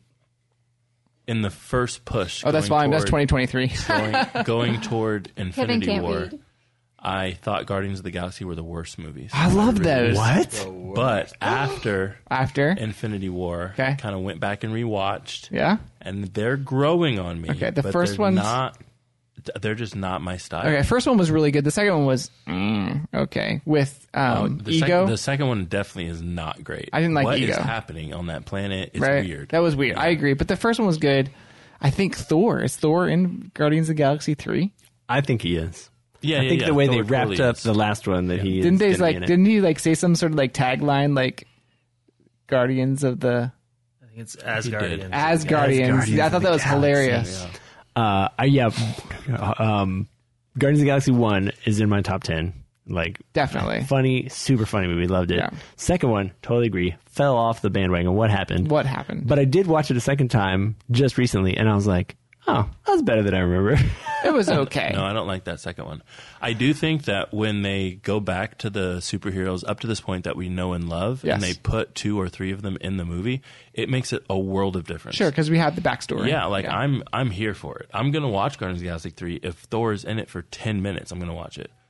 [SPEAKER 8] in the first push,
[SPEAKER 4] that's 2023.
[SPEAKER 8] going toward Infinity War, I thought Guardians of the Galaxy were the worst movies.
[SPEAKER 4] I love those.
[SPEAKER 2] What?
[SPEAKER 8] But after Infinity War, kind of went back and rewatched.
[SPEAKER 4] Yeah,
[SPEAKER 8] and they're growing on me.
[SPEAKER 4] Okay, the first one's
[SPEAKER 8] not. They're just not my style.
[SPEAKER 4] Okay, first one was really good. The second one was okay with Ego.
[SPEAKER 8] The second one definitely is not great.
[SPEAKER 4] I didn't like Ego.
[SPEAKER 8] What is happening on that planet? It's weird.
[SPEAKER 4] That was weird. Yeah. I agree. But the first one was good. I think Thor. Is Thor in Guardians of the Galaxy 3?
[SPEAKER 2] I think he is.
[SPEAKER 8] Yeah,
[SPEAKER 2] I think the way Thor they wrapped up the last one that he
[SPEAKER 4] didn't
[SPEAKER 2] is
[SPEAKER 4] didn't he say some sort of tagline like Guardians of the
[SPEAKER 5] I think it's Asgardians.
[SPEAKER 4] Asgardians. I thought that was hilarious.
[SPEAKER 2] Yeah. Guardians of the Galaxy 1 is in my top 10.
[SPEAKER 4] Definitely.
[SPEAKER 2] Funny, super funny movie. Loved it. Yeah. Second one, totally agree. Fell off the bandwagon. What happened? But I did watch it a second time just recently, and I was like, oh, that was better than I remember.
[SPEAKER 4] It was okay.
[SPEAKER 8] No, I don't like that second one. I do think that when they go back to the superheroes up to this point that we know and love, and they put 2 or 3 of them in the movie, it makes it a world of difference.
[SPEAKER 4] Sure, because we have the backstory.
[SPEAKER 8] Yeah, I'm here for it. I'm going to watch Guardians of the Galaxy 3. If Thor's in it for 10 minutes, I'm going to watch it.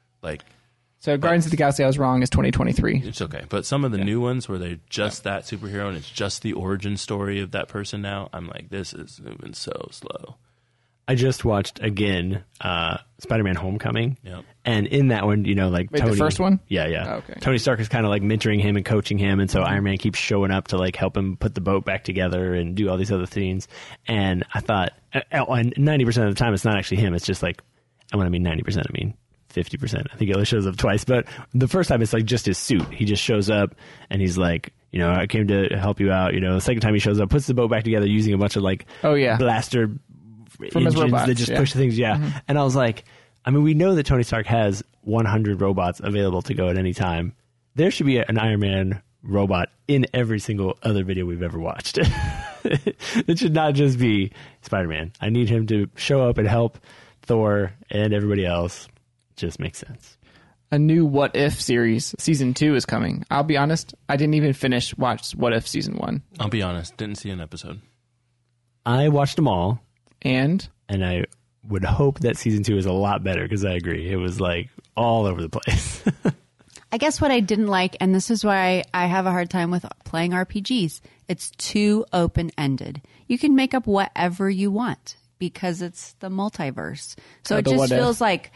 [SPEAKER 4] So Guardians of the Galaxy, I was wrong, is 2023.
[SPEAKER 8] It's okay. But some of the new ones where they're just that superhero and it's just the origin story of that person now, I'm like, this is moving so slow.
[SPEAKER 2] I just watched again Spider-Man Homecoming.
[SPEAKER 8] Yep.
[SPEAKER 2] And in that one, Tony...
[SPEAKER 4] the first one?
[SPEAKER 2] Yeah.
[SPEAKER 4] Oh, okay.
[SPEAKER 2] Tony Stark is kind of mentoring him and coaching him, and so Iron Man keeps showing up to help him put the boat back together and do all these other things. And I thought, and 90% of the time it's not actually him, it's just when I mean 90%, I mean 50%. I think he only shows up twice, but the first time it's just his suit. He just shows up and he's like, I came to help you out. The second time he shows up, puts the boat back together using a bunch of blaster
[SPEAKER 4] from his robots
[SPEAKER 2] that just push things. Yeah. Mm-hmm. And I was like, I mean, we know that Tony Stark has 100 robots available to go at any time. There should be an Iron Man robot in every single other video we've ever watched. It should not just be Spider-Man. I need him to show up and help Thor and everybody else. Just makes sense.
[SPEAKER 4] A new What If series, season 2 is coming. I'll be honest, I didn't even watch What If season 1.
[SPEAKER 8] I'll be honest, didn't see an episode.
[SPEAKER 2] I watched them all.
[SPEAKER 4] And
[SPEAKER 2] I would hope that season 2 is a lot better because I agree. It was all over the place.
[SPEAKER 7] I guess what I didn't like, and this is why I have a hard time with playing RPGs, it's too open-ended. You can make up whatever you want because it's the multiverse. So it just feels like,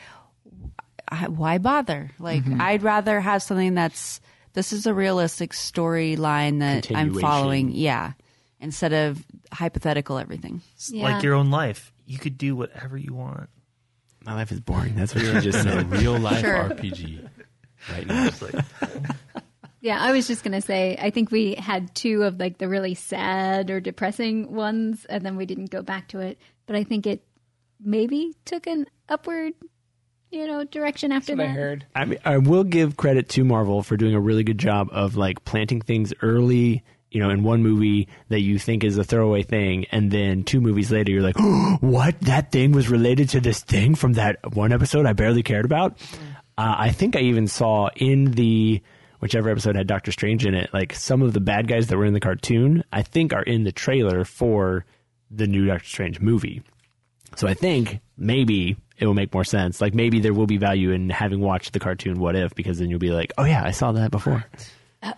[SPEAKER 7] why bother? I'd rather have something this is a realistic storyline that I'm following. Yeah. Instead of hypothetical everything.
[SPEAKER 5] Yeah. Like your own life. You could do whatever you want.
[SPEAKER 2] My life is boring. That's what you just said.
[SPEAKER 8] A real life RPG right now.
[SPEAKER 3] Yeah, I was just going to say, I think we had 2 of the really sad or depressing ones, and then we didn't go back to it. But I think it maybe took an upward direction after that.
[SPEAKER 4] I heard.
[SPEAKER 2] I mean, I will give credit to Marvel for doing a really good job of planting things early, in one movie that you think is a throwaway thing, and then 2 movies later you're like, oh, what? That thing was related to this thing from that one episode I barely cared about? I think I even saw in whichever episode had Doctor Strange in it, some of the bad guys that were in the cartoon, I think are in the trailer for the new Doctor Strange movie. So I think maybe it will make more sense. Maybe there will be value in having watched the cartoon What If, because then you'll be like, oh yeah, I saw that before.
[SPEAKER 3] Uh-oh.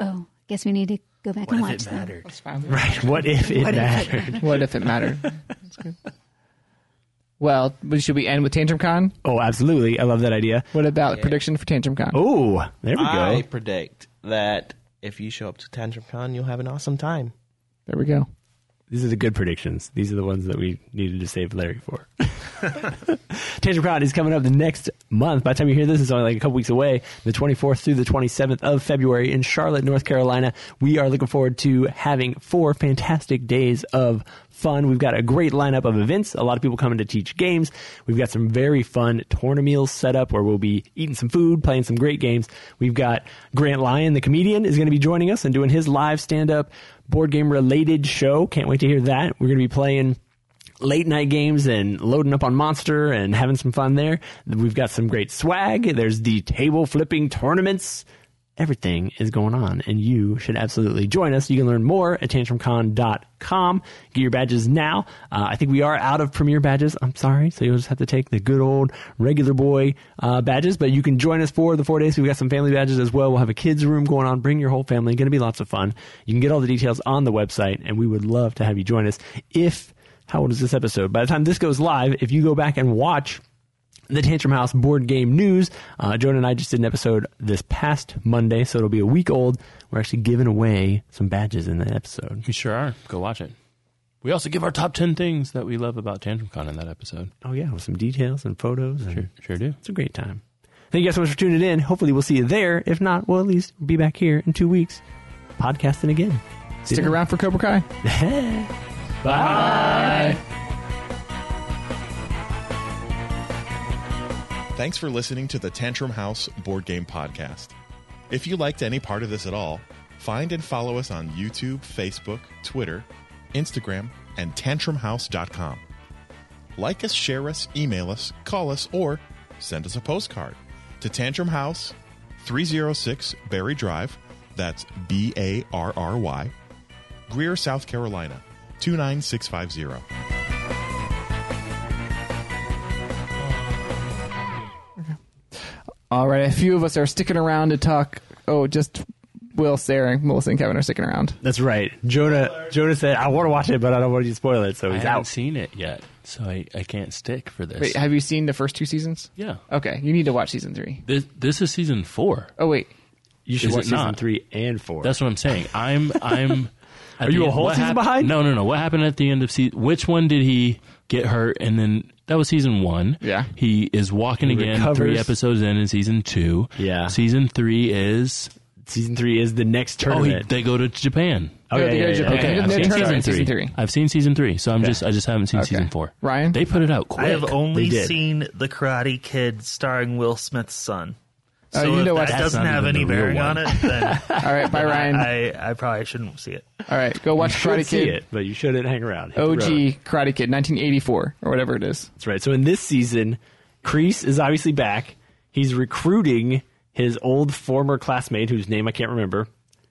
[SPEAKER 3] Guess we need to go back and watch them.
[SPEAKER 4] That's fine.
[SPEAKER 2] Right. What if it mattered?
[SPEAKER 4] What if it mattered? That's good. Well, should we end with Tantrum Con?
[SPEAKER 2] Oh, absolutely. I love that idea.
[SPEAKER 4] What about prediction for Tantrum Con?
[SPEAKER 2] Oh, there we go.
[SPEAKER 6] I predict that if you show up to Tantrum Con, you'll have an awesome time.
[SPEAKER 4] There we go.
[SPEAKER 2] These are the good predictions. These are the ones that we needed to save Larry for. Tantrum Con is coming up the next month. By the time you hear this, it's only like a couple weeks away. The 24th through the 27th of February in Charlotte, North Carolina. We are looking forward to having 4 fantastic days of fun. We've got a great lineup of events. A lot of people coming to teach games. We've got some very fun tournameals set up where we'll be eating some food, playing some great games. We've got Grant Lyon, the comedian, is going to be joining us and doing his live stand-up board game related show. Can't wait to hear that. We're going to be playing late night games and loading up on Monster and having some fun there. We've got some great swag. There's the table flipping tournaments. Everything is going on, and you should absolutely join us. You can learn more at tantrumcon.com. Get your badges now. I think we are out of Premier badges. I'm sorry, so you'll just have to take the good old regular boy badges, but you can join us for the 4 days. We've got some family badges as well. We'll have a kids room going on. Bring your whole family. Going to be lots of fun. You can get all the details on the website, and we would love to have you join us. How old is this episode? By the time this goes live, if you go back and watch the Tantrum House board game news, Jonah and I just did an episode this past Monday, so it'll be a week old. We're actually giving away some badges in that episode.
[SPEAKER 8] We sure are. Go watch it. We also give our top 10 things that we love about TantrumCon in that episode.
[SPEAKER 2] Oh, yeah, with some details and photos. And
[SPEAKER 8] sure do.
[SPEAKER 2] It's a great time. Thank you guys so much for tuning in. Hopefully we'll see you there. If not, we'll at least be back here in 2 weeks podcasting again.
[SPEAKER 4] Stick around for Cobra Kai.
[SPEAKER 8] Bye.
[SPEAKER 12] Thanks for listening to the Tantrum House Board Game Podcast. If you liked any part of this at all, find and follow us on YouTube, Facebook, Twitter, Instagram, and tantrumhouse.com. Like us, share us, email us, call us, or send us a postcard to Tantrum House, 306 Berry Drive, that's Barry, Greer, South Carolina, 29650.
[SPEAKER 4] All right, a few of us are sticking around to talk. Oh, just Will, Sarah, Melissa, and Kevin are sticking around.
[SPEAKER 2] That's right. Jonah said, I want to watch it, but I don't want you to spoil it, so he's out.
[SPEAKER 8] I haven't seen it yet, so I can't stick for this.
[SPEAKER 4] Wait, have you seen the first 2 seasons?
[SPEAKER 8] Yeah.
[SPEAKER 4] Okay, you need to watch season 3.
[SPEAKER 8] This is season 4.
[SPEAKER 4] Oh, wait.
[SPEAKER 2] You should watch season 3 and 4.
[SPEAKER 8] That's what I'm saying. I'm
[SPEAKER 2] Are you a whole season behind?
[SPEAKER 8] No. What happened at the end of season? Which one did he get hurt? And then that was season 1.
[SPEAKER 4] Yeah.
[SPEAKER 8] He is walking again.
[SPEAKER 2] Recovers.
[SPEAKER 8] 3 episodes in season 2.
[SPEAKER 2] Yeah.
[SPEAKER 8] Season 3 is
[SPEAKER 2] the next tournament.
[SPEAKER 8] They go to Japan.
[SPEAKER 2] Oh, yeah,
[SPEAKER 4] they go to Japan.
[SPEAKER 8] Okay,
[SPEAKER 4] I've seen season 3.
[SPEAKER 8] I've seen season 3, so I just haven't seen season 4.
[SPEAKER 4] Ryan?
[SPEAKER 8] They put it out quick.
[SPEAKER 5] I have only seen The Karate Kid starring Will Smith's son. So
[SPEAKER 4] you know
[SPEAKER 5] if that doesn't have any bearing on it, then
[SPEAKER 4] all right, bye, Ryan.
[SPEAKER 5] I probably shouldn't see it.
[SPEAKER 4] All right, go watch Karate Kid.
[SPEAKER 2] See it, but you shouldn't hang around.
[SPEAKER 4] OG Karate Kid, 1984 or whatever it is.
[SPEAKER 2] That's right. So in this season, Kreese is obviously back. He's recruiting his old former classmate, whose name I can't remember.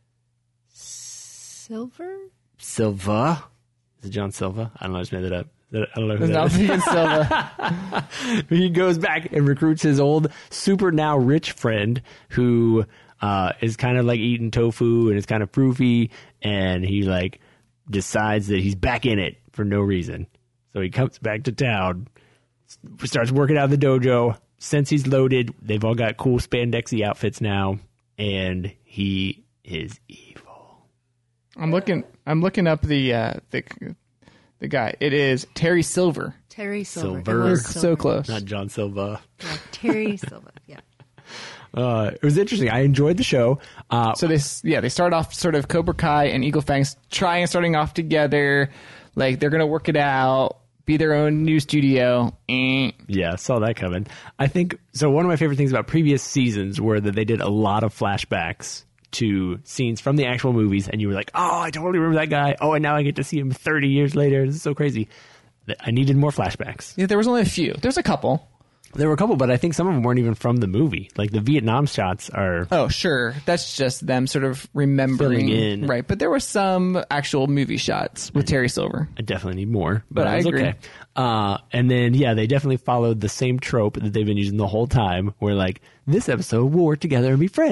[SPEAKER 3] Silva?
[SPEAKER 2] Is it John Silva? I don't know. I just made it up. I don't know who that is.
[SPEAKER 4] Silva.
[SPEAKER 2] He goes back and recruits his old super now rich friend who is kind of like eating tofu and is kind of proofy, and he like decides that he's back in it for no reason. So he comes back to town, starts working out in the dojo. Since he's loaded, they've all got cool spandexy outfits now, and he is evil.
[SPEAKER 4] I'm looking up the guy. It is Terry Silver.
[SPEAKER 7] Terry Silver.
[SPEAKER 2] Silver.
[SPEAKER 7] It was
[SPEAKER 4] So close.
[SPEAKER 2] Not John Silva.
[SPEAKER 7] Yeah, Terry Silva. Yeah.
[SPEAKER 2] It was interesting. I enjoyed the show.
[SPEAKER 4] So they start off sort of Cobra Kai and Eagle Fang starting off together. Like they're gonna work it out, be their own new studio.
[SPEAKER 2] Yeah, saw that coming. I think so. One of my favorite things about previous seasons were that they did a lot of flashbacks to scenes from the actual movies, and you were like, "Oh, I totally remember that guy. Oh, and now I get to see him 30 years later. This is so crazy." I needed more flashbacks.
[SPEAKER 4] Yeah, there was only a few. There's a couple.
[SPEAKER 2] There were a couple, but I think some of them weren't even from the movie. Like the Vietnam shots are...
[SPEAKER 4] Oh, sure. That's just them sort of remembering.
[SPEAKER 2] Filling in.
[SPEAKER 4] Right, but there were some actual movie shots with Terry Silver.
[SPEAKER 2] I definitely need more, but
[SPEAKER 4] I
[SPEAKER 2] was
[SPEAKER 4] agree.
[SPEAKER 2] okay. And then, yeah, they definitely followed the same trope that they've been using the whole time, where like, this episode we'll work together and be friends.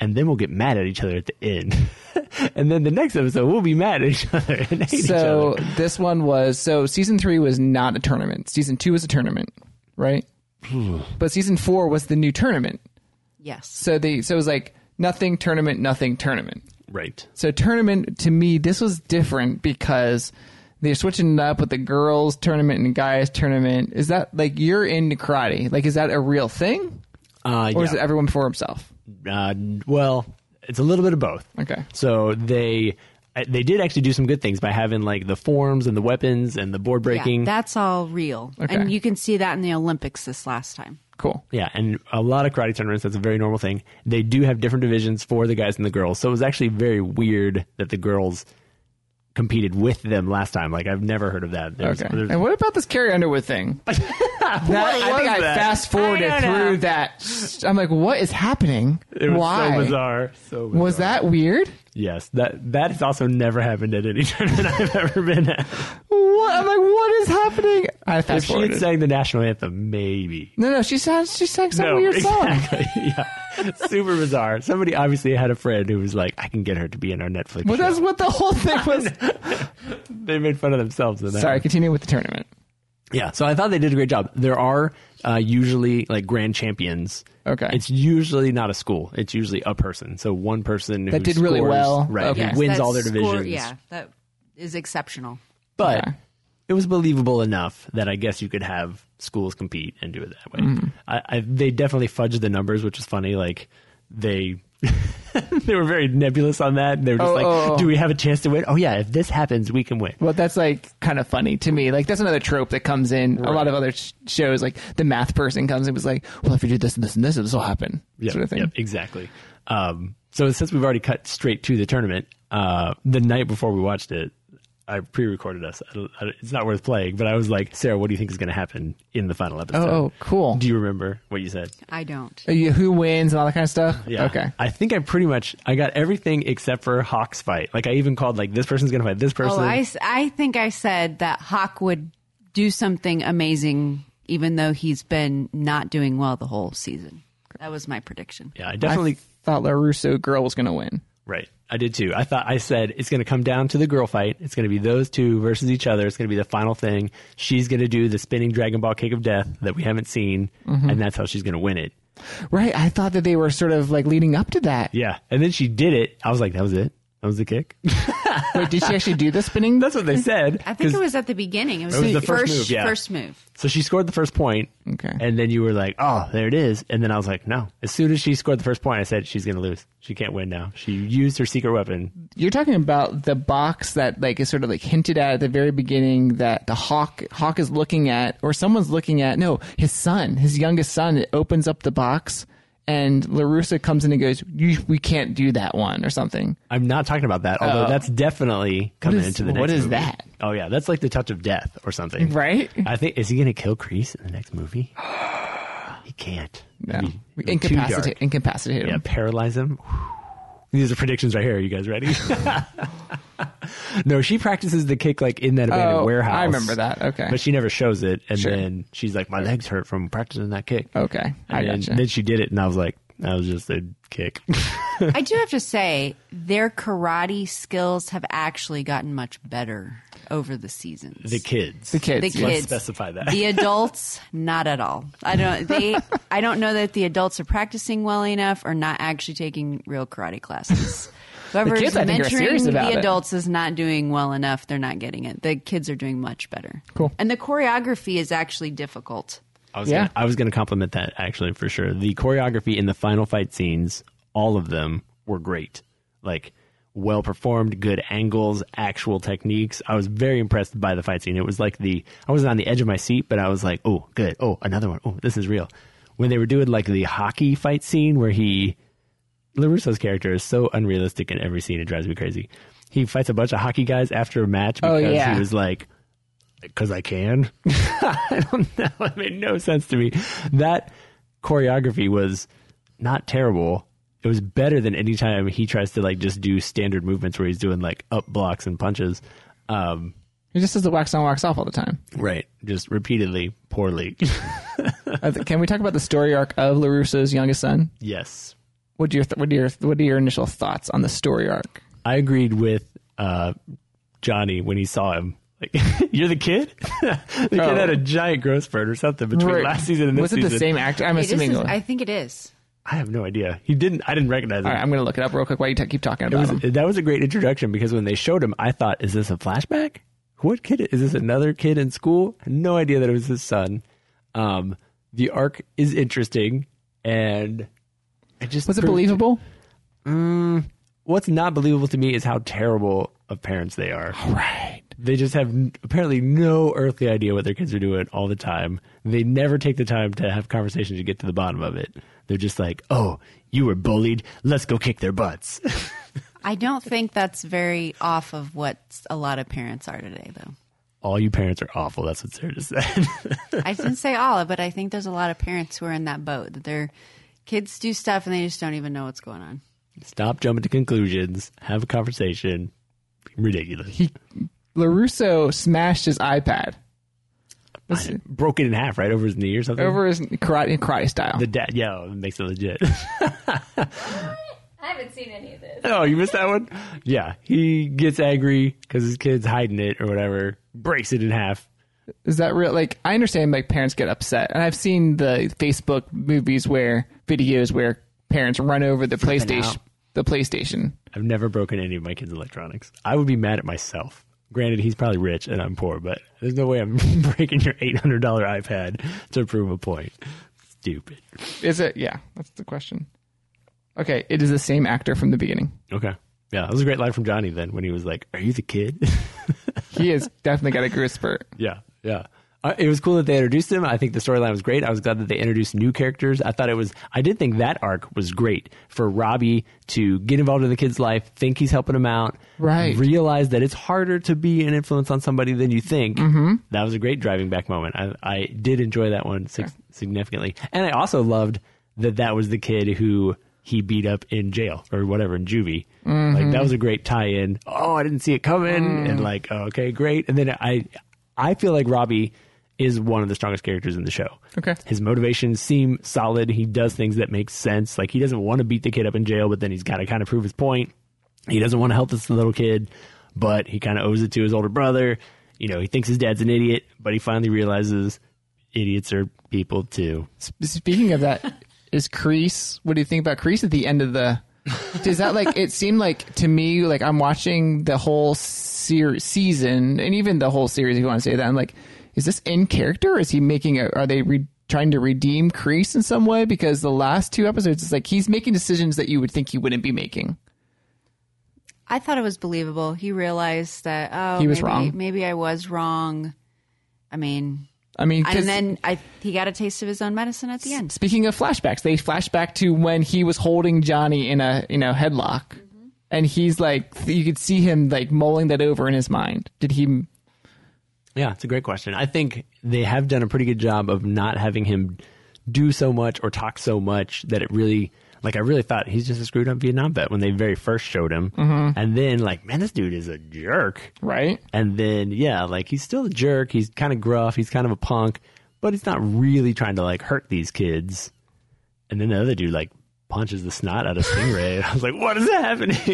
[SPEAKER 2] and then we'll get mad at each other at the end. And then the next episode, we'll be mad at each other and hate each other.
[SPEAKER 4] So this one was, season 3 was not a tournament. Season 2 was a tournament, right? But season 4 was the new tournament.
[SPEAKER 7] Yes.
[SPEAKER 4] So it was like nothing tournament, nothing tournament.
[SPEAKER 2] Right.
[SPEAKER 4] So tournament, to me, this was different because they're switching it up with the girls tournament and guys tournament. Is that like, you're into karate? Like, is that a real thing? Or is it everyone for himself?
[SPEAKER 2] Well, it's a little bit of both.
[SPEAKER 4] Okay.
[SPEAKER 2] So they did actually do some good things by having like the forms and the weapons and the board breaking.
[SPEAKER 7] Yeah, that's all real.
[SPEAKER 4] Okay.
[SPEAKER 7] And you can see that in the Olympics this last time.
[SPEAKER 4] Cool.
[SPEAKER 2] Yeah, and a lot of karate tournaments, that's a very normal thing. They do have different divisions for the guys and the girls. So it was actually very weird that the girls competed with them last time. Like, I've never heard of that.
[SPEAKER 4] Okay. And what about this Carrie Underwood thing? I think I fast forwarded through that. I'm like, what is happening?
[SPEAKER 2] It was
[SPEAKER 4] Why?
[SPEAKER 2] so bizarre.
[SPEAKER 4] Was that weird?
[SPEAKER 2] Yes. That has also never happened at any tournament I've ever been at.
[SPEAKER 4] What? I'm like, what is happening? I fast
[SPEAKER 2] If she
[SPEAKER 4] forwarded.
[SPEAKER 2] had sang the national anthem, maybe.
[SPEAKER 4] No, she sang some weird song.
[SPEAKER 2] Exactly. Yeah. Super bizarre. Somebody obviously had a friend who was like, I can get her to be in our Netflix
[SPEAKER 4] Well,
[SPEAKER 2] show.
[SPEAKER 4] that's what the whole thing was.
[SPEAKER 2] They made fun of themselves in that.
[SPEAKER 4] Sorry, continue with the tournament.
[SPEAKER 2] Yeah, so I thought they did a great job. There are usually like grand champions.
[SPEAKER 4] Okay.
[SPEAKER 2] It's usually not a school. It's usually a person. So one person who
[SPEAKER 4] That did really
[SPEAKER 2] scores,
[SPEAKER 4] well.
[SPEAKER 2] right?
[SPEAKER 4] Okay.
[SPEAKER 2] Who wins
[SPEAKER 7] that
[SPEAKER 2] all their divisions.
[SPEAKER 7] Yeah, that is exceptional.
[SPEAKER 2] But
[SPEAKER 4] Okay.
[SPEAKER 2] it was believable enough that I guess you could have schools compete and do it that way.
[SPEAKER 4] Mm-hmm.
[SPEAKER 2] They definitely fudged the numbers, which is funny. Like they they were very nebulous on that. They were just do we have a chance to win? Oh yeah, if this happens, we can win.
[SPEAKER 4] Well, that's like kind of funny to me. Like that's another trope that comes in a lot of other shows. Like the math person comes and was like, well, if you do this and this and this will happen.
[SPEAKER 2] Yep,
[SPEAKER 4] Sort of thing.
[SPEAKER 2] Yep, exactly. So since we've already cut straight to the tournament, the night before we watched it, I pre-recorded us. It's not worth playing, but I was like, Sarah, what do you think is going to happen in the final episode?
[SPEAKER 4] Oh, cool.
[SPEAKER 2] Do you remember what you said?
[SPEAKER 7] I don't.
[SPEAKER 4] Who wins and all that kind of stuff?
[SPEAKER 2] Yeah.
[SPEAKER 4] Okay.
[SPEAKER 2] I think I got everything except for Hawk's fight. Like I even called like this person's going to fight this person.
[SPEAKER 7] Oh, I think I said that Hawk would do something amazing, even though he's been not doing well the whole season. That was my prediction.
[SPEAKER 2] Yeah, I definitely
[SPEAKER 4] thought LaRusso girl was going to win.
[SPEAKER 2] Right. I did too. I said it's going to come down to the girl fight. It's going to be those two versus each other. It's going to be the final thing. She's going to do the spinning Dragon Ball Cake of Death that we haven't seen, and that's how she's going to win it.
[SPEAKER 4] Right. I thought that they were sort of like leading up to that.
[SPEAKER 2] Yeah. And then she did it. I was like, that was it? That was the kick?
[SPEAKER 4] Wait, did she actually do the spinning?
[SPEAKER 2] That's what they said.
[SPEAKER 7] I think it was at the beginning. It was
[SPEAKER 2] the
[SPEAKER 7] the
[SPEAKER 2] first move, yeah.
[SPEAKER 7] First move.
[SPEAKER 2] So she scored the first point.
[SPEAKER 4] Okay.
[SPEAKER 2] And then you were like, oh, there it is. And then I was like, no. As soon as she scored the first point, I said, she's going to lose. She can't win now. She used her secret weapon.
[SPEAKER 4] You're talking about the box that like is sort of like hinted at the very beginning that the Hawk is looking at, or someone's looking at, no, his son, his youngest son, it opens up the box and LaRusso comes in and goes, we can't do that one or something.
[SPEAKER 2] I'm not talking about that, although that's definitely coming into the next
[SPEAKER 4] What is
[SPEAKER 2] movie.
[SPEAKER 4] that?
[SPEAKER 2] Oh, yeah. That's like the touch of death or something.
[SPEAKER 4] Right?
[SPEAKER 2] I think, is he going to kill Kreese in the next movie? He can't.
[SPEAKER 4] No.
[SPEAKER 2] It'd be too dark.
[SPEAKER 4] Incapacitate him.
[SPEAKER 2] Yeah, paralyze him. These are predictions right here. Are you guys ready? No, she practices the kick like in that abandoned warehouse.
[SPEAKER 4] I remember that. Okay.
[SPEAKER 2] But she never shows it. And
[SPEAKER 4] Sure.
[SPEAKER 2] then she's like, my legs hurt from practicing that kick.
[SPEAKER 4] Okay. I
[SPEAKER 2] And
[SPEAKER 4] gotcha.
[SPEAKER 2] then she did it, and I was like, that was just a kick.
[SPEAKER 7] I do have to say, their karate skills have actually gotten much better over the seasons.
[SPEAKER 2] The kids.
[SPEAKER 7] The
[SPEAKER 2] Let's
[SPEAKER 7] kids.
[SPEAKER 2] specify that.
[SPEAKER 7] The adults, not at all. I don't know that the adults are practicing well enough or not actually taking real karate classes. Whoever's
[SPEAKER 4] kids, I think, are serious
[SPEAKER 7] mentoring
[SPEAKER 4] about
[SPEAKER 7] the
[SPEAKER 4] it.
[SPEAKER 7] adults is not doing well enough. They're not getting it. The kids are doing much better.
[SPEAKER 4] Cool.
[SPEAKER 7] And the choreography is actually difficult.
[SPEAKER 2] I was gonna compliment that actually for sure. The choreography in the final fight scenes, all of them were great. Like well performed, good angles, actual techniques. I was very impressed by the fight scene. It was like I wasn't on the edge of my seat, but I was like, oh, good. Oh, another one. Oh, this is real. When they were doing like the hockey fight scene where LaRusso's character is so unrealistic in every scene, it drives me crazy. He fights a bunch of hockey guys after a match because he was like, because I can. I don't know. It made no sense to me. That choreography was not terrible. It was better than any time he tries to like just do standard movements where he's doing like up blocks and punches.
[SPEAKER 4] He just does the wax on, wax off all the time.
[SPEAKER 2] Right. Just repeatedly, poorly.
[SPEAKER 4] Can we talk about the story arc of LaRusso's youngest son?
[SPEAKER 2] Yes.
[SPEAKER 4] What are your initial thoughts on the story arc?
[SPEAKER 2] I agreed with Johnny when he saw him. Like, you're the kid? The kid had a giant growth spurt or something between last season and this season.
[SPEAKER 4] Was it the same actor? I'm assuming.
[SPEAKER 7] I think it is.
[SPEAKER 2] I have no idea. I didn't recognize him.
[SPEAKER 4] All right, I'm going to look it up real quick while you keep talking about him.
[SPEAKER 2] That was a great introduction because when they showed him, I thought, is this a flashback? What kid? Is this another kid in school? I had no idea that it was his son. The arc is interesting, and
[SPEAKER 4] was it believable?
[SPEAKER 2] What's not believable to me is how terrible of parents they are.
[SPEAKER 4] All right.
[SPEAKER 2] They just have apparently no earthly idea what their kids are doing all the time. They never take the time to have conversations to get to the bottom of it. They're just like, oh, you were bullied. Let's go kick their butts.
[SPEAKER 7] I don't think that's very off of what a lot of parents are today, though.
[SPEAKER 2] All you parents are awful. That's what Sarah just said.
[SPEAKER 7] I didn't say all, but I think there's a lot of parents who are in that boat, that their kids do stuff and they just don't even know what's going on.
[SPEAKER 2] Stop jumping to conclusions. Have a conversation. Ridiculous.
[SPEAKER 4] LaRusso smashed his iPad.
[SPEAKER 2] Broke it in half, right? Over his knee or something?
[SPEAKER 4] Over his karate style.
[SPEAKER 2] The dad, yeah, it makes it legit.
[SPEAKER 3] I haven't seen any of this.
[SPEAKER 2] Oh, you missed that one? Yeah. He gets angry because his kid's hiding it or whatever, breaks it in half.
[SPEAKER 4] Is that real? Like, I understand, like, parents get upset. And I've seen the Facebook videos where parents run over the PlayStation.
[SPEAKER 2] I've never broken any of my kids' electronics. I would be mad at myself. Granted, he's probably rich and I'm poor, but there's no way I'm breaking your $800 iPad to prove a point. Stupid.
[SPEAKER 4] Is it? Yeah, that's the question. Okay, it is the same actor from the beginning.
[SPEAKER 2] Okay. Yeah, that was a great line from Johnny then when he was like, are you the kid?
[SPEAKER 4] He has definitely got a growth spurt.
[SPEAKER 2] Yeah. It was cool that they introduced him. I think the storyline was great. I was glad that they introduced new characters. I did think that arc was great for Robbie to get involved in the kid's life, think he's helping him out,
[SPEAKER 4] right?
[SPEAKER 2] Realize that it's harder to be an influence on somebody than you think.
[SPEAKER 4] Mm-hmm.
[SPEAKER 2] That was a great driving back moment. I did enjoy that one significantly. And I also loved that was the kid who he beat up in jail or whatever in juvie.
[SPEAKER 4] Mm-hmm.
[SPEAKER 2] Like, that was a great tie-in. Oh, I didn't see it coming. And like, oh, okay, great. And then I feel like Robbie is one of the strongest characters in the show.
[SPEAKER 4] Okay.
[SPEAKER 2] His motivations seem solid. He does things that make sense. Like, he doesn't want to beat the kid up in jail, but then he's got to kind of prove his point. He doesn't want to help this little kid, but he kind of owes it to his older brother. You know, he thinks his dad's an idiot, but he finally realizes idiots are people too.
[SPEAKER 4] Speaking of that, is Kreese, what do you think about Kreese at the end of the... Does that, like, it seemed like to me, like, I'm watching the whole season and even the whole series, if you want to say that, I'm like, is this in character? Or is he making are they trying to redeem Kreese in some way? Because the last two episodes, it's like he's making decisions that you would think he wouldn't be making.
[SPEAKER 7] I thought it was believable. He realized that,
[SPEAKER 4] he was wrong.
[SPEAKER 7] Maybe I was wrong. I mean,
[SPEAKER 4] and
[SPEAKER 7] then he got a taste of his own medicine at the end.
[SPEAKER 4] Speaking of flashbacks, they flash back to when he was holding Johnny in a headlock, and he's like, you could see him like mulling that over in his mind. Did he?
[SPEAKER 2] Yeah, it's a great question. I think they have done a pretty good job of not having him do so much or talk so much that it really, like, I really thought he's just a screwed up Vietnam vet when they very first showed him.
[SPEAKER 4] Mm-hmm.
[SPEAKER 2] And then, like, man, this dude is a jerk.
[SPEAKER 4] Right.
[SPEAKER 2] And then, yeah, like, he's still a jerk. He's kind of gruff. He's kind of a punk, but he's not really trying to, like, hurt these kids. And then the other dude, like, punches the snot out of Stingray. I was like, what is happening?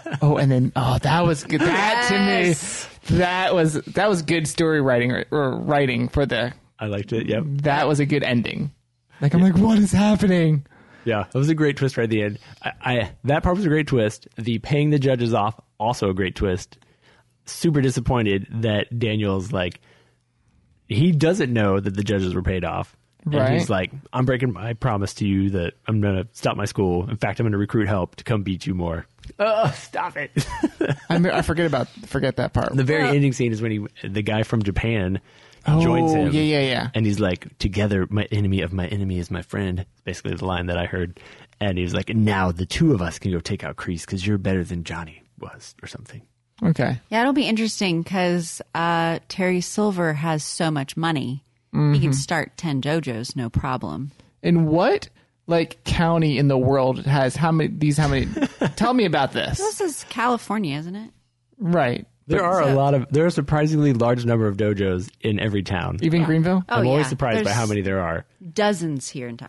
[SPEAKER 4] That was good. That to me, that was good story writing or writing for the.
[SPEAKER 2] I liked it. Yep.
[SPEAKER 4] That was a good ending. Like, I'm like, what is happening?
[SPEAKER 2] Yeah, that was a great twist right at the end. That part was a great twist. The paying the judges off, also a great twist. Super disappointed that Daniel's like, he doesn't know that the judges were paid off. And
[SPEAKER 4] right.
[SPEAKER 2] He's like, I'm breaking my promise to you that I'm going to stop my school. In fact, I'm going to recruit help to come beat you more. Oh, stop it.
[SPEAKER 4] I forget that part.
[SPEAKER 2] The very ending scene is when the guy from Japan joins him.
[SPEAKER 4] Yeah.
[SPEAKER 2] And he's like, together, my enemy of my enemy is my friend. It's basically the line that I heard. And he was like, now the two of us can go take out Kreese because you're better than Johnny was or something.
[SPEAKER 4] Okay.
[SPEAKER 7] Yeah, it'll be interesting because Terry Silver has so much money.
[SPEAKER 4] Mm-hmm.
[SPEAKER 7] He can start 10 JoJo's, no problem.
[SPEAKER 4] In what, like, county in the world has how many? Tell me about this.
[SPEAKER 7] This is California, isn't it?
[SPEAKER 4] Right.
[SPEAKER 2] There are a surprisingly large number of dojos in every town.
[SPEAKER 4] Even Greenville?
[SPEAKER 7] Oh,
[SPEAKER 2] I'm always surprised by how many there are.
[SPEAKER 7] Dozens here in town.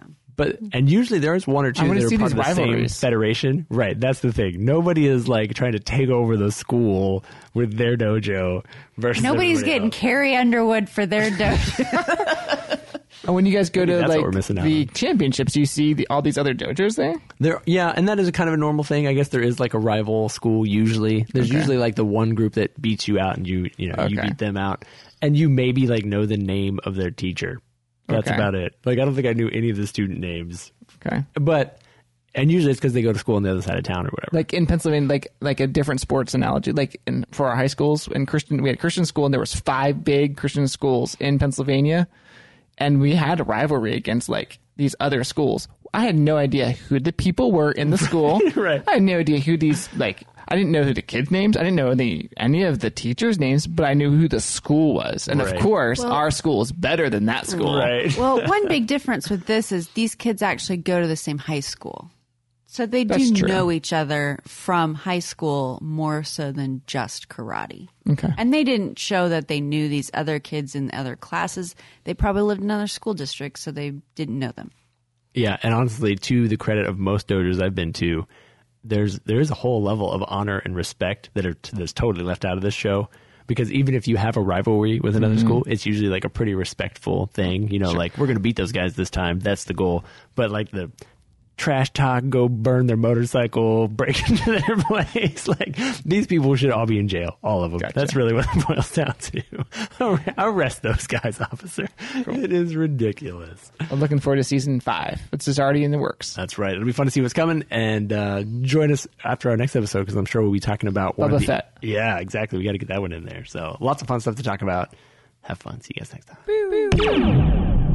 [SPEAKER 2] And usually there's one or two that are part of the
[SPEAKER 4] rivalries.
[SPEAKER 2] same federation. Right, that's the thing. Nobody is like trying to take over the school with their dojo versus
[SPEAKER 7] nobody's getting
[SPEAKER 2] else.
[SPEAKER 7] Carrie Underwood for their dojo.
[SPEAKER 4] And when you guys go to
[SPEAKER 2] that's
[SPEAKER 4] like
[SPEAKER 2] what we're missing out
[SPEAKER 4] the
[SPEAKER 2] on.
[SPEAKER 4] championships, you see all these other dojos there?
[SPEAKER 2] Yeah, and that is a kind of a normal thing. I guess there is like a rival school usually. There's usually like the one group that beats you out and you beat them out. And you maybe like know the name of their teacher. That's about it. Like I don't think I knew any of the student names.
[SPEAKER 4] Okay.
[SPEAKER 2] And usually it's because they go to school on the other side of town or whatever.
[SPEAKER 4] Like in Pennsylvania, like a different sports analogy. Like for our high schools, we had Christian school, and there was 5 big Christian schools in Pennsylvania, and we had a rivalry against like these other schools. I had no idea who the people were in the school.
[SPEAKER 2] Right.
[SPEAKER 4] I had no idea who these I didn't know who the kids' names. I didn't know any of the teachers' names, but I knew who the school was. And of course, our school is better than that school.
[SPEAKER 2] Right.
[SPEAKER 7] Well, one big difference with this is these kids actually go to the same high school. So they do know each other from high school more so than just karate.
[SPEAKER 4] Okay.
[SPEAKER 7] And they didn't show that they knew these other kids in other classes. They probably lived in other school districts, so they didn't know them.
[SPEAKER 2] Yeah, and honestly, to the credit of most dojos I've been to, there is a whole level of honor and respect that's totally left out of this show. Because even if you have a rivalry with another school, it's usually like a pretty respectful thing. You know, like we're going to beat those guys this time. That's the goal. But like the trash talk, go burn their motorcycle, break into their place. Like these people should all be in jail, all of them. Gotcha. That's really what it boils down to. Arrest those guys, officer. Cool. It is ridiculous.
[SPEAKER 4] I'm looking forward to season 5. It's just already in the works.
[SPEAKER 2] That's right. It'll be fun to see what's coming, and join us after our next episode because I'm sure we'll be talking about
[SPEAKER 4] Boba Fett.
[SPEAKER 2] Yeah, exactly. We got to get that one in there. So lots of fun stuff to talk about. Have fun. See you guys next time.